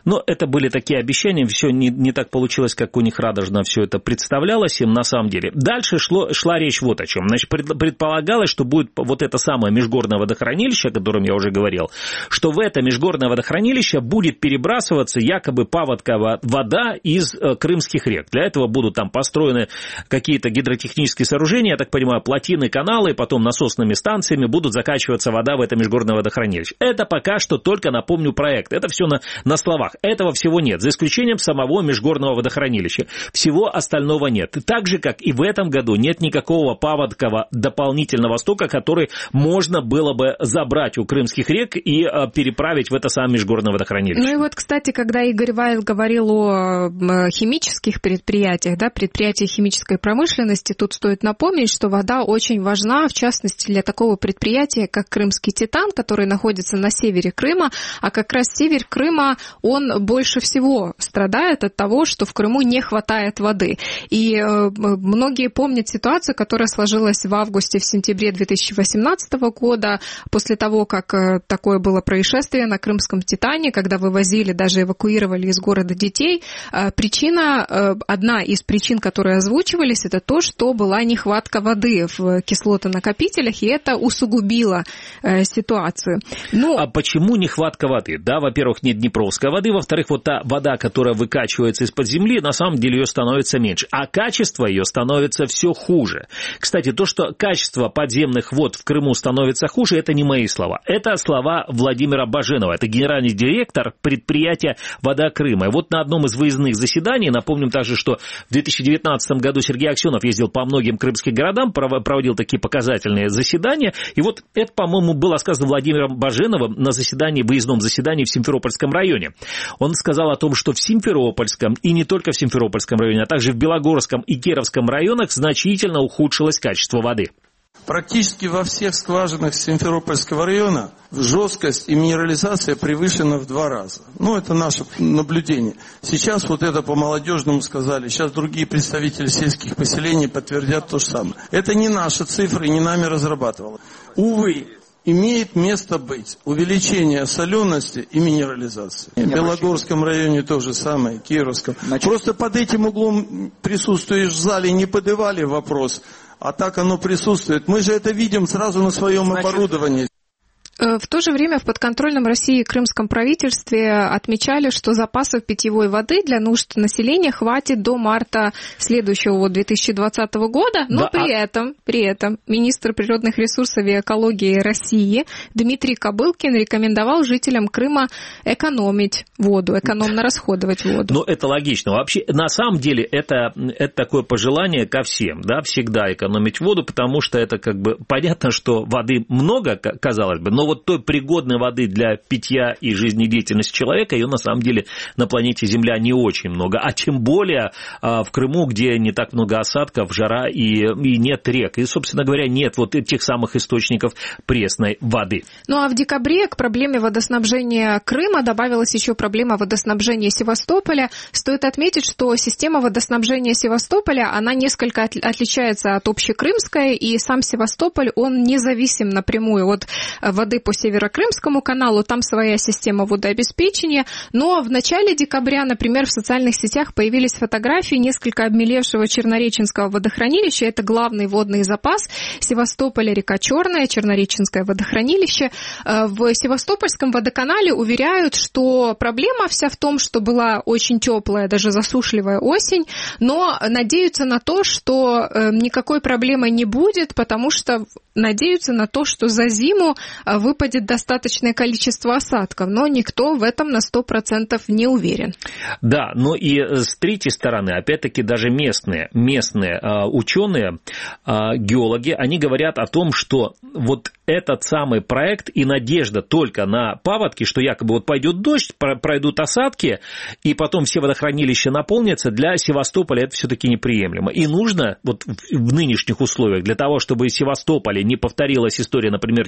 Но это были такие обещания, все не так получилось, как у них радужно все это представлялось им на самом деле. Дальше шла речь вот о чем. Значит, предполагалось, что будет вот это самое межгорное водохранилище, о котором я уже говорил, что в это межгорное водохранилище будет перебрасываться якобы паводковая вода из крымских рек. Для этого будут там построены какие-то гидротехнические сооружения, я так понимаю, плотины, каналы, потом насосными станциями будут закачиваться вода в это межгорное водохранилище. Это пока что только, напомню, проект. Это все на словах. Этого всего нет, за исключением самого межгорного водохранилища. Всего остального нет. Так же, как и в этом году, нет никакого паводкового дополнительного стока, который можно было бы забрать у крымских рек и переправить в это самое межгорное водохранилище. Ну и вот, кстати, когда Игорь Вайл говорил о химических предприятиях, да, предприятиях химической промышленности, тут стоит напомнить, что вода очень важна, в частности, для такого предприятия, как Крымский Титан, который находится на севере Крыма, а как раз север Крыма, он больше всего страдает от того, что в Крыму не хватает воды. И многие помнят ситуацию, которая сложилась в августе, в сентябре 2018 года, после того, как такое было происшествие на Крымском Титане, когда вывозили, даже эвакуировали из города детей. Одна из причин, которые озвучивались, это то, что была нехватка воды в кислотонакопителях, и это усугубило ситуацию. А почему нехватка воды? Да, во-первых, нет днепровской воды, во-вторых, вот та вода, которая выкачивается из-под земли, на самом деле ее становится меньше, а качество ее становится все хуже. Кстати, то, что качество подземных вод в Крыму становится хуже, это не мои слова. Это слова Владимира Баженова, это генеральный директор предприятия «Вода Крыма». И вот на одном из выездных заседаний, напомним также, что в 2019 году Сергей Аксенов ездил по многим крымским городам, проводил такие показательные заседания, и вот это, по-моему, было сказано Владимиром Баженовым на выездном заседании в Симферопольском районе. Он сказал о том, что в Симферопольском, и не только в Симферопольском районе, а также в Белогорском и Кировском районах значительно ухудшилось качество воды. Практически во всех скважинах Симферопольского района жесткость и минерализация превышена в 2 раза. Это наше наблюдение. Сейчас вот это по-молодежному сказали, сейчас другие представители сельских поселений подтвердят то же самое. Это не наши цифры, не нами разрабатывало. Увы, имеет место быть увеличение солености и минерализации. В Белогорском районе то же самое, Кировском. Просто под этим углом присутствуешь в зале, не подавали вопрос, а так оно присутствует. Мы же это видим сразу на своем оборудовании. В то же время в подконтрольном России крымском правительстве отмечали, что запасов питьевой воды для нужд населения хватит до марта следующего 2020 года, но при этом министр природных ресурсов и экологии России Дмитрий Кобылкин рекомендовал жителям Крыма экономить воду, экономно расходовать воду. Ну, это логично. Вообще, на самом деле, это такое пожелание ко всем, да, всегда экономить воду, потому что это как бы понятно, что воды много, казалось бы, но вот той пригодной воды для питья и жизнедеятельности человека, ее на самом деле на планете Земля не очень много, а тем более в Крыму, где не так много осадков, жара и нет рек, и, собственно говоря, нет вот этих самых источников пресной воды. Ну а в декабре к проблеме водоснабжения Крыма добавилась еще проблема водоснабжения Севастополя. Стоит отметить, что система водоснабжения Севастополя, она несколько отличается от общекрымской, и сам Севастополь, он независим напрямую от воды по Северокрымскому каналу, там своя система водообеспечения, но в начале декабря, например, в социальных сетях появились фотографии несколько обмелевшего Чернореченского водохранилища, это главный водный запас Севастополя, река Черная, Чернореченское водохранилище. В Севастопольском водоканале уверяют, что проблема вся в том, что была очень теплая, даже засушливая осень, но надеются на то, что никакой проблемы не будет, потому что надеются на то, что за зиму выпадет достаточное количество осадков, но никто в этом на 100% не уверен. Да, но и с третьей стороны, опять-таки, даже местные ученые, геологи, они говорят о том, что вот этот самый проект и надежда только на паводки, что якобы вот пойдет дождь, пройдут осадки, и потом все водохранилища наполнятся, для Севастополя это все-таки неприемлемо. И нужно вот в нынешних условиях, для того, чтобы в Севастополе не повторилась история, например,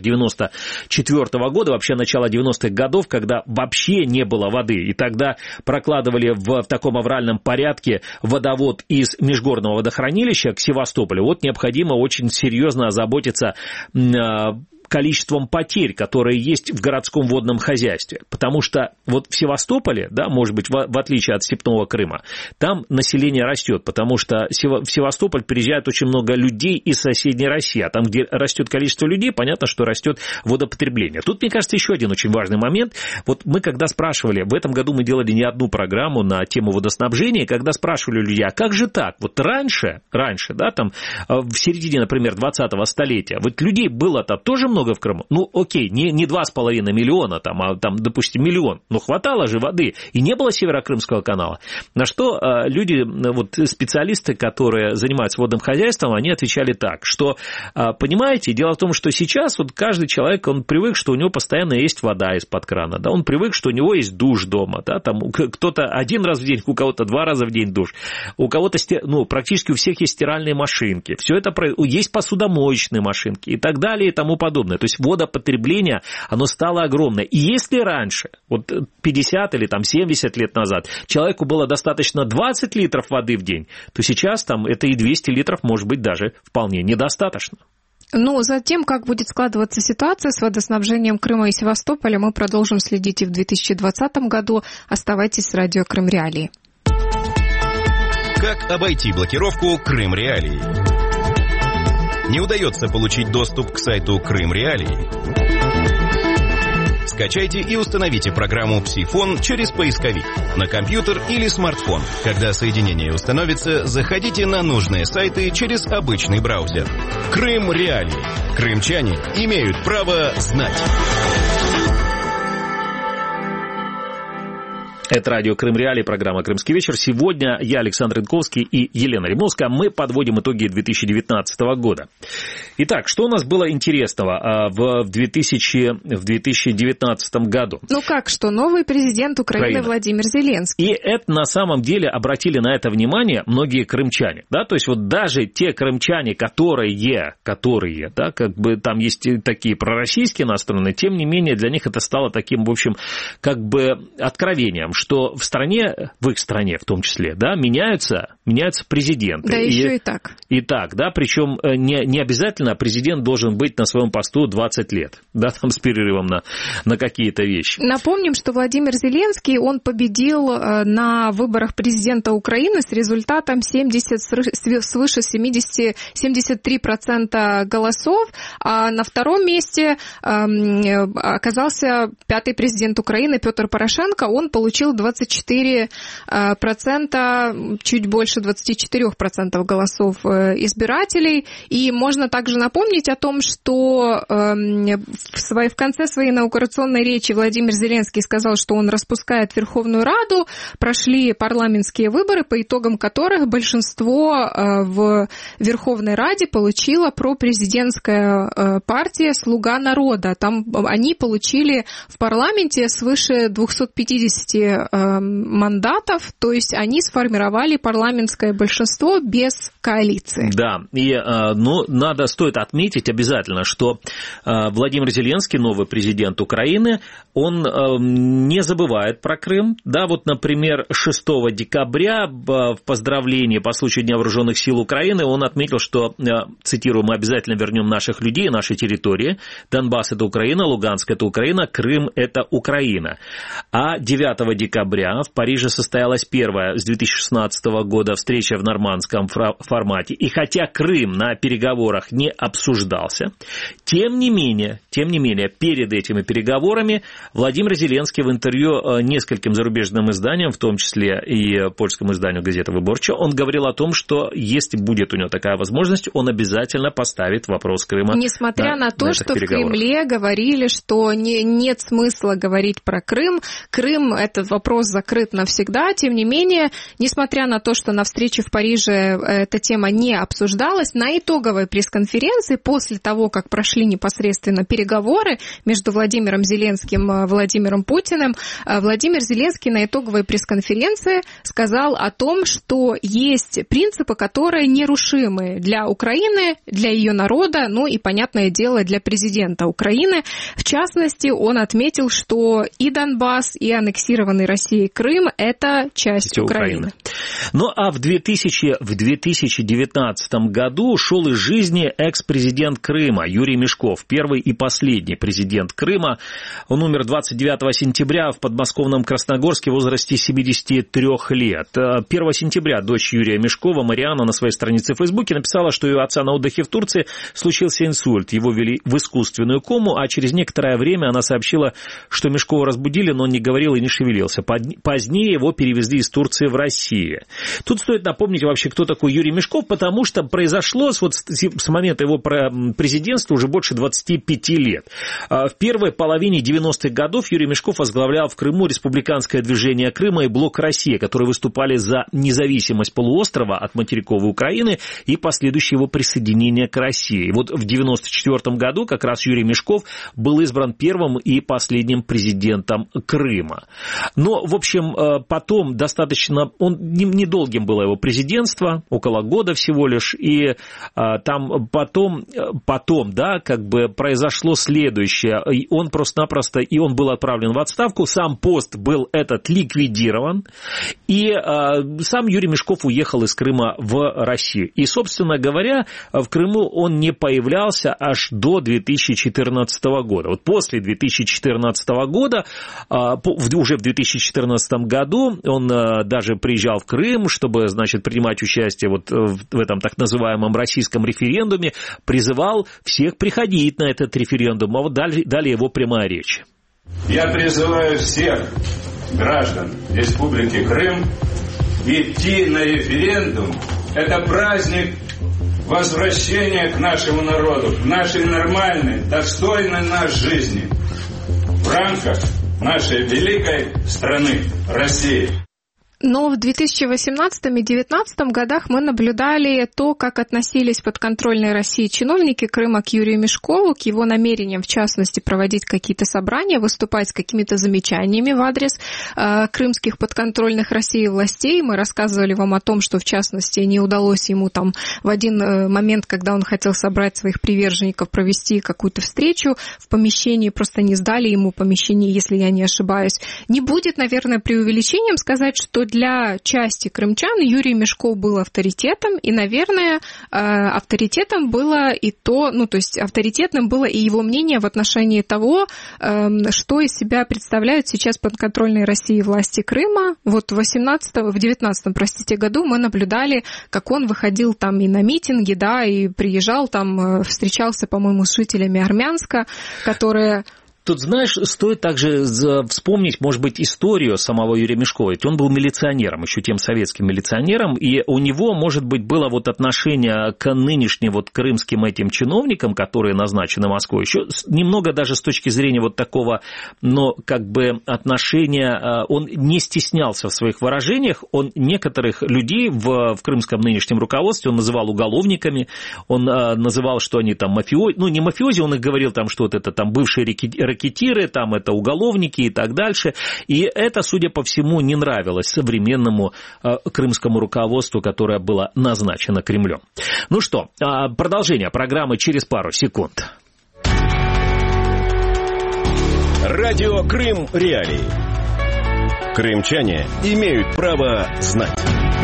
94 года, вообще начала 90-х годов, когда вообще не было воды, и тогда прокладывали в таком авральном порядке водовод из межгорного водохранилища к Севастополю. Вот необходимо очень серьезно озаботиться количеством потерь, которые есть в городском водном хозяйстве. Потому что вот в Севастополе, да, может быть, в отличие от Степного Крыма, там население растет, потому что в Севастополь приезжает очень много людей из соседней России, а там, где растет количество людей, понятно, что растет водопотребление. Тут, мне кажется, еще один очень важный момент. Вот мы когда спрашивали, в этом году мы делали не одну программу на тему водоснабжения, когда спрашивали людей, а как же так? Вот раньше, да, там, в середине, например, 20-го столетия, вот людей было-то тоже много в Крыму? Ну, окей, не 2,5 миллиона, там, а там, допустим, миллион, но хватало же воды, и не было Северокрымского канала. На что люди, вот специалисты, которые занимаются водным хозяйством, они отвечали так, что, понимаете, дело в том, что сейчас вот каждый человек, он привык, что у него постоянно есть вода из-под крана, да, он привык, что у него есть душ дома, да, там кто-то 1 раз в день, у кого-то 2 раза в день душ, у кого-то, ну, практически у всех есть стиральные машинки, все это есть посудомоечные машинки и так далее и тому подобное. То есть водопотребление, оно стало огромное. И если раньше, вот 50 или там 70 лет назад, человеку было достаточно 20 литров воды в день, то сейчас там это и 200 литров может быть даже вполне недостаточно. Но за тем, как будет складываться ситуация с водоснабжением Крыма и Севастополя, мы продолжим следить и в 2020 году. Оставайтесь с радио Крым Реалии. Как обойти блокировку Крым Реалии? Не удается получить доступ к сайту Крым Реалии? Скачайте и установите программу «Псифон» через поисковик на компьютер или смартфон. Когда соединение установится, заходите на нужные сайты через обычный браузер. Крым Реалии. Крымчане имеют право знать. Это радио Крым Реалии, программа «Крымский вечер». Сегодня я, Александр Янковский и Елена Римовская. Мы подводим итоги 2019 года. Итак, что у нас было интересного в 2019 году? Ну как что? Новый президент Украины Владимир Зеленский. И это на самом деле обратили на это внимание многие крымчане. Да? То есть вот даже те крымчане, которые, да, как бы там есть такие пророссийские настроенные, тем не менее для них это стало таким, в общем, как бы откровением, что в стране, в их стране в том числе, да, меняются президенты. Да, еще и так. И так, да, причем не обязательно президент должен быть на своем посту 20 лет, да, там с перерывом на какие-то вещи. Напомним, что Владимир Зеленский, он победил на выборах президента Украины с результатом свыше 73% голосов, а на втором месте оказался 5-й президент Украины Петр Порошенко, он получил 24%, чуть больше 24% голосов избирателей. И можно также напомнить о том, что в конце своей инаугурационной речи Владимир Зеленский сказал, что он распускает Верховную Раду, прошли парламентские выборы, по итогам которых большинство в Верховной Раде получила пропрезидентская партия «Слуга народа». Там они получили в парламенте свыше 250 мандатов, то есть они сформировали парламентское большинство без коалиции. Да, и стоит отметить обязательно, что Владимир Зеленский, новый президент Украины, он не забывает про Крым. Да, вот, например, 6 декабря в поздравлении по случаю Дня Вооруженных сил Украины он отметил, что, цитирую, мы обязательно вернем наших людей, наши территории. Донбасс – это Украина, Луганск – это Украина, Крым – это Украина. А 9 декабря в Париже состоялась первая с 2016 года встреча в нормандском формате. И хотя Крым на переговорах не обсуждался, тем не менее, перед этими переговорами Владимир Зеленский в интервью нескольким зарубежным изданиям, в том числе и польскому изданию «Газета Выборча», он говорил о том, что если будет у него такая возможность, он обязательно поставит вопрос Крыма. Несмотря на то, что в Кремле говорили, что нет смысла говорить про Крым, Крым – этот вопрос закрыт навсегда, тем не менее, несмотря на то, что на встрече в Париже эта тема не обсуждалась, на итоговой пресс-конференции, после того, как прошли непосредственно переговоры между Владимиром Зеленским и Владимиром Путиным, Владимир Зеленский на итоговой пресс-конференции сказал о том, что есть принципы, которые нерушимы для Украины, для ее народа, ну и, понятное дело, для президента Украины. В частности, он отметил, что и Донбасс, и аннексированные подконтрольной России Крым – это часть Украины. Ну а в 2019 году ушел из жизни экс-президент Крыма Юрий Мешков, первый и последний президент Крыма. Он умер 29 сентября в подмосковном Красногорске в возрасте 73 лет. 1 сентября дочь Юрия Мешкова, Мариана, на своей странице в Фейсбуке написала, что у отца на отдыхе в Турции случился инсульт. Его ввели в искусственную кому, а через некоторое время она сообщила, что Мешкова разбудили, но он не говорил и не шевелился. Позднее его перевезли из Турции в Россию. Тут стоит напомнить вообще, кто такой Юрий Мешков, потому что произошло с момента его президентства уже больше 25 лет. В первой половине 90-х годов Юрий Мешков возглавлял в Крыму республиканское движение Крыма и Блок Россия, которые выступали за независимость полуострова от материковой Украины и последующее его присоединение к России. И вот в 94 году как раз Юрий Мешков был избран первым и последним президентом Крыма. Но, в общем, потом достаточно... Недолгим было его президентство, около года всего лишь, и там потом, да, как бы произошло следующее. Он просто-напросто, и он был отправлен в отставку, сам пост был этот ликвидирован, и сам Юрий Мешков уехал из Крыма в Россию. И, собственно говоря, в Крыму он не появлялся аж до 2014 года. Вот после 2014 года, уже в 2014 году он даже приезжал в Крым, чтобы, значит, принимать участие вот в этом так называемом российском референдуме, призывал всех приходить на этот референдум. А вот далее его прямая речь. Я призываю всех граждан Республики Крым идти на референдум. Это праздник возвращения к нашему народу, к нашей нормальной, достойной нашей жизни в рамках нашей великой страны России. Но в 2018 и 2019 годах мы наблюдали то, как относились подконтрольной России чиновники Крыма к Юрию Мешкову, к его намерениям, в частности, проводить какие-то собрания, выступать с какими-то замечаниями в адрес крымских подконтрольных России властей. Мы рассказывали вам о том, что, в частности, не удалось ему там в один момент, когда он хотел собрать своих приверженников, провести какую-то встречу в помещении, просто не сдали ему помещение, если я не ошибаюсь. Не будет, наверное, преувеличением сказать, что для части крымчан Юрий Мешков был авторитетом, и, наверное, авторитетом было и то, то есть авторитетным было и его мнение в отношении того, что из себя представляют сейчас подконтрольные России власти Крыма. Вот в 19 году мы наблюдали, как он выходил там и на митинги, да, и приезжал там, встречался, по-моему, с жителями Армянска, которые... Тут, знаешь, стоит также вспомнить, может быть, историю самого Юрия Мешкова. Ведь он был милиционером, еще тем советским милиционером, и у него, может быть, было вот отношение к нынешним вот крымским этим чиновникам, которые назначены Москвой, еще немного даже с точки зрения вот такого, но как бы отношения, он не стеснялся в своих выражениях, он некоторых людей в крымском нынешнем руководстве он называл уголовниками, он называл, что они там мафиози, не мафиози, он их говорил там, что вот это там бывшие ракетиры, там это уголовники и так дальше. И это, судя по всему, не нравилось современному крымскому руководству, которое было назначено Кремлем. Ну что, продолжение программы через пару секунд. Радио Крым Реалии. Крымчане имеют право знать.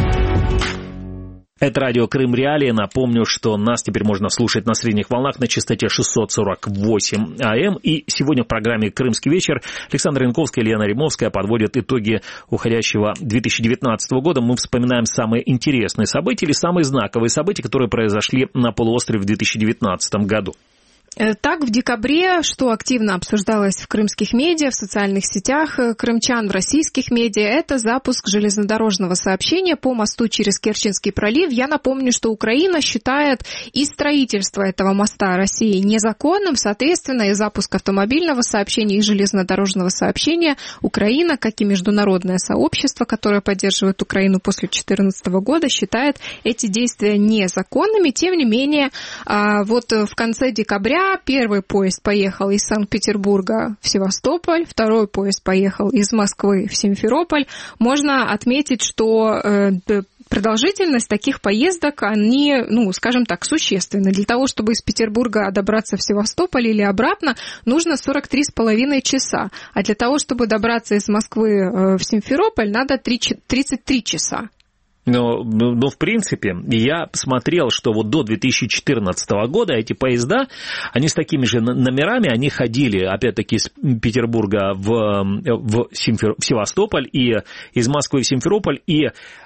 Это радио Крым Реалии. Напомню, что нас теперь можно слушать на средних волнах на частоте 648 АМ. И сегодня в программе «Крымский вечер» Александра Янковская и Лена Римовская подводят итоги уходящего 2019 года. Мы вспоминаем самые интересные события или самые знаковые события, которые произошли на полуострове в 2019 году. Так, в декабре, что активно обсуждалось в крымских медиа, в социальных сетях крымчан, в российских медиа, это запуск железнодорожного сообщения по мосту через Керченский пролив. Я напомню, что Украина считает и строительство этого моста России незаконным, соответственно, и запуск автомобильного сообщения и железнодорожного сообщения Украина, как и международное сообщество, которое поддерживает Украину после 2014 года, считает эти действия незаконными. Тем не менее, вот в конце декабря первый поезд поехал из Санкт-Петербурга в Севастополь, второй поезд поехал из Москвы в Симферополь. Можно отметить, что продолжительность таких поездок, они, скажем так, существенны. Для того, чтобы из Петербурга добраться в Севастополь или обратно, нужно 43,5 часа. А для того, чтобы добраться из Москвы в Симферополь, надо 33 часа. Но, в принципе, я смотрел, что вот до 2014 года эти поезда, они с такими же номерами, они ходили, опять-таки, из Петербурга в Севастополь и из Москвы в Симферополь, и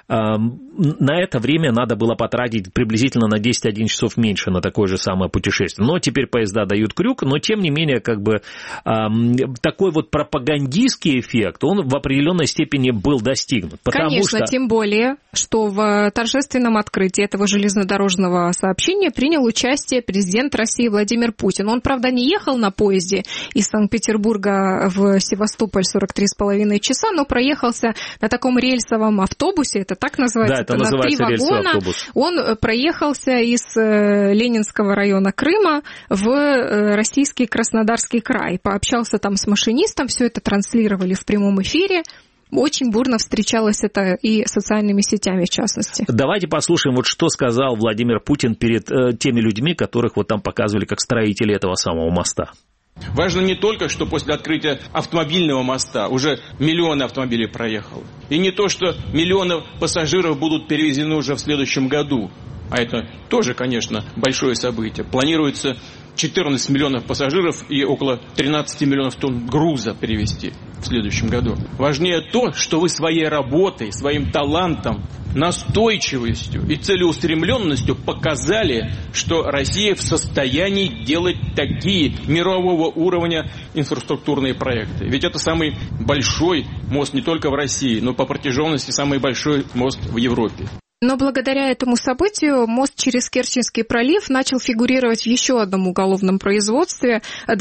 на это время надо было потратить приблизительно на 10-11 часов меньше на такое же самое путешествие. Но теперь поезда дают крюк, но, тем не менее, такой вот пропагандистский эффект, он в определенной степени был достигнут. Конечно, тем более, что в торжественном открытии этого железнодорожного сообщения принял участие президент России Владимир Путин. Он, правда, не ехал на поезде из Санкт-Петербурга в Севастополь 43,5 часа, но проехался на таком рельсовом автобусе, это так называется, да, это называется на 3 вагона. Автобус. Он проехался из Ленинского района Крыма в российский Краснодарский край. Пообщался там с машинистом, все это транслировали в прямом эфире. Очень бурно встречалось это и социальными сетями, в частности. Давайте послушаем, вот что сказал Владимир Путин перед теми людьми, которых вот там показывали как строители этого самого моста. Важно не только, что после открытия автомобильного моста уже миллионы автомобилей проехало. И не то, что миллионы пассажиров будут перевезены уже в следующем году. А это тоже, конечно, большое событие. Планируется 14 миллионов пассажиров и около 13 миллионов тонн груза перевезти в следующем году. Важнее то, что вы своей работой, своим талантом, настойчивостью и целеустремленностью показали, что Россия в состоянии делать такие мирового уровня инфраструктурные проекты. Ведь это самый большой мост не только в России, но по протяженности самый большой мост в Европе. Но благодаря этому событию мост через Керченский пролив начал фигурировать в еще одном уголовном производстве.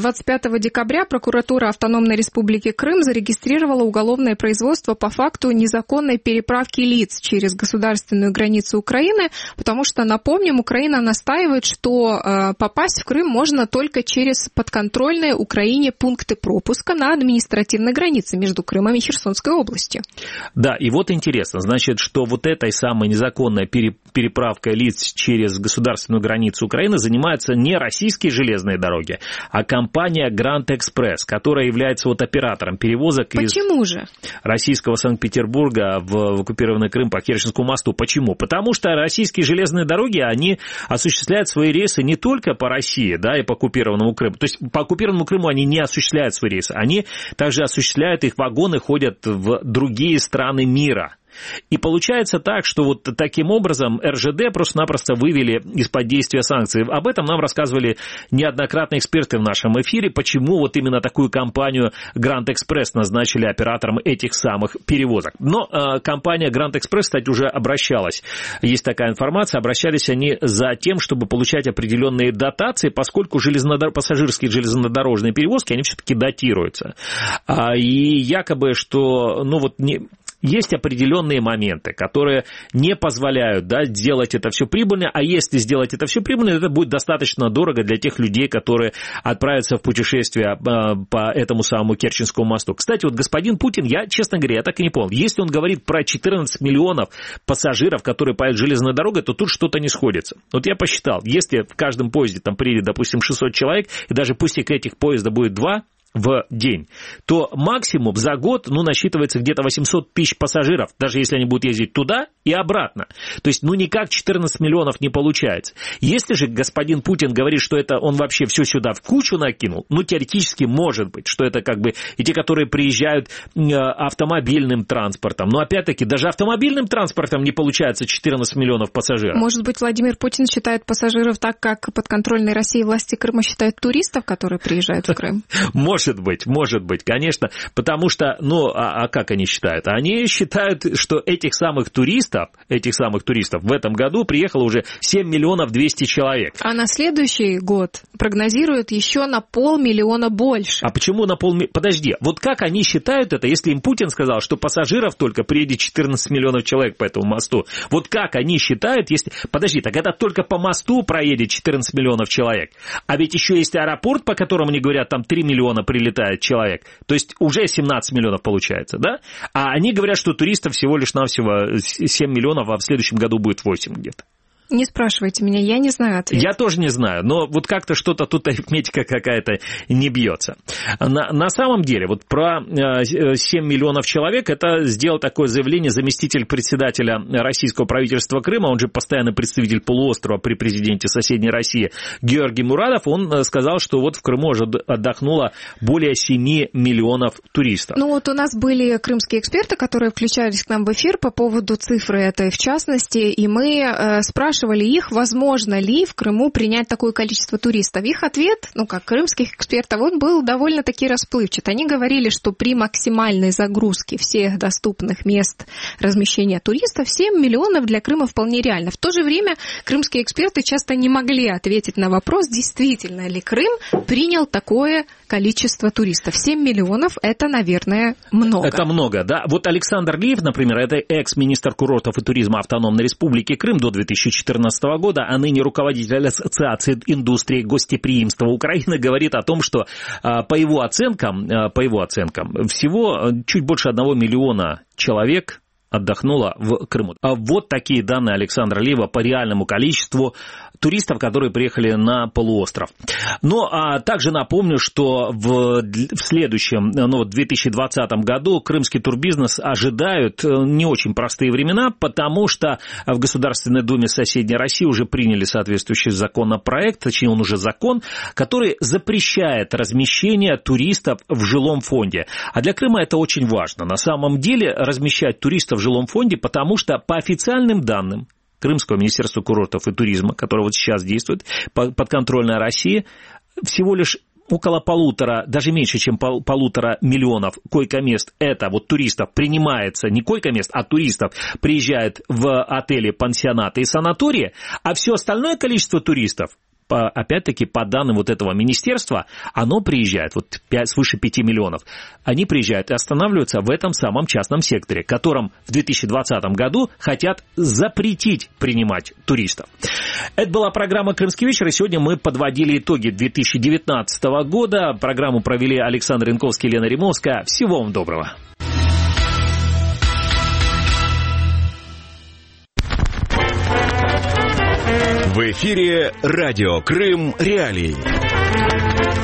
25 декабря прокуратура Автономной Республики Крым зарегистрировала уголовное производство по факту незаконной переправки лиц через государственную границу Украины, потому что, напомним, Украина настаивает, что попасть в Крым можно только через подконтрольные Украине пункты пропуска на административной границе между Крымом и Херсонской областью. Да, и вот интересно, значит, что вот этой самой незаконной переправкой лиц через государственную границу Украины занимаются не российские железные дороги, а компания Grand Express, которая является вот оператором перевозок Почему из же? российского Санкт-Петербурга в оккупированный Крым по Керченскому мосту. Почему? Потому что российские железные дороги, они осуществляют свои рейсы не только по России, да, и по оккупированному Крыму. То есть по оккупированному Крыму они не осуществляют свои рейсы, они также осуществляют, их вагоны ходят в другие страны мира. И получается так, что вот таким образом РЖД просто-напросто вывели из-под действия санкций. Об этом нам рассказывали неоднократно эксперты в нашем эфире, почему вот именно такую компанию Grand Express назначили оператором этих самых перевозок. Но компания Grand Express, кстати, уже обращалась, есть такая информация, обращались они за тем, чтобы получать определенные дотации, поскольку пассажирские железнодорожные перевозки, они все-таки датируются. И якобы, что, есть определенные моменты, которые не позволяют, да, сделать это все прибыльно, а если сделать это все прибыльно, это будет достаточно дорого для тех людей, которые отправятся в путешествие по этому самому Керченскому мосту. Кстати, вот господин Путин, я, честно говоря, я так и не понял, если он говорит про 14 миллионов пассажиров, которые поедут железной дорогой, то тут что-то не сходится. Вот я посчитал, если в каждом поезде там приедет, допустим, 600 человек, и даже пусть этих поезда будет 2 в день, то максимум за год, насчитывается где-то 800 тысяч пассажиров, даже если они будут ездить туда и обратно. То есть, никак 14 миллионов не получается. Если же господин Путин говорит, что это он вообще все сюда в кучу накинул, теоретически может быть, что это как бы и те, которые приезжают автомобильным транспортом. Но опять-таки, даже автомобильным транспортом не получается 14 миллионов пассажиров. Может быть, Владимир Путин считает пассажиров так, как подконтрольные России власти Крыма считают туристов, которые приезжают в Крым? Может быть, конечно, потому что, а как они считают? Они считают, что этих самых туристов в этом году приехало уже 7 миллионов 200 человек. А на следующий год прогнозируют еще на 500 000 больше. А почему на 500 000? Подожди, вот как они считают это, если им Путин сказал, что пассажиров только приедет 14 миллионов человек по этому мосту? Вот как они считают, если... Подожди, так это только по мосту проедет 14 миллионов человек. А ведь еще есть аэропорт, по которому они говорят, там 3 миллиона прилетает человек, то есть уже 17 миллионов получается, да? А они говорят, что туристов всего лишь навсего 7 миллионов, а в следующем году будет 8 где-то. Не спрашивайте меня, я не знаю ответ. Я тоже не знаю, но вот как-то что-то тут арифметика какая-то не бьется. На самом деле, вот про 7 миллионов человек, это сделал такое заявление заместитель председателя российского правительства Крыма, он же постоянный представитель полуострова при президенте соседней России Георгий Мурадов. Он сказал, что вот в Крыму уже отдохнуло более 7 миллионов туристов. Ну вот у нас были крымские эксперты, которые включались к нам в эфир по поводу цифры этой в частности, и мы спрашивали их, возможно ли в Крыму принять такое количество туристов. Их ответ, как крымских экспертов, он был довольно-таки расплывчат. Они говорили, что при максимальной загрузке всех доступных мест размещения туристов 7 миллионов для Крыма вполне реально. В то же время крымские эксперты часто не могли ответить на вопрос, действительно ли Крым принял такое количество туристов. 7 миллионов – это, наверное, много. Это много, да. Вот Александр Лиев, например, это экс-министр курортов и туризма Автономной Республики Крым до 2014 года, а ныне руководитель Ассоциации индустрии гостеприимства Украины, говорит о том, что по его оценкам, всего чуть больше 1 миллиона человек отдохнуло в Крыму. Вот такие данные Александра Лиева по реальному количеству туристов, которые приехали на полуостров. Ну, а также напомню, что в следующем, 2020 году крымский турбизнес ожидают не очень простые времена, потому что в Государственной Думе соседней России уже приняли соответствующий законопроект, точнее, он уже закон, который запрещает размещение туристов в жилом фонде. А для Крыма это очень важно. На самом деле размещать туристов в жилом фонде, потому что по официальным данным Крымского министерства курортов и туризма, которое вот сейчас действует, подконтрольная России, всего лишь около 1,5, даже меньше, чем 1,5 миллионов койко-мест, это вот туристов принимается, не койко-мест, а туристов приезжает в отели, пансионаты и санатории, а все остальное количество туристов, опять-таки, по данным вот этого министерства, оно приезжает, свыше 5 миллионов, они приезжают и останавливаются в этом самом частном секторе, которым в 2020 году хотят запретить принимать туристов. Это была программа «Крымский вечер», и сегодня мы подводили итоги 2019 года. Программу провели Александр Янковский и Лена Римовская. Всего вам доброго. В эфире «Радио Крым. Реалии».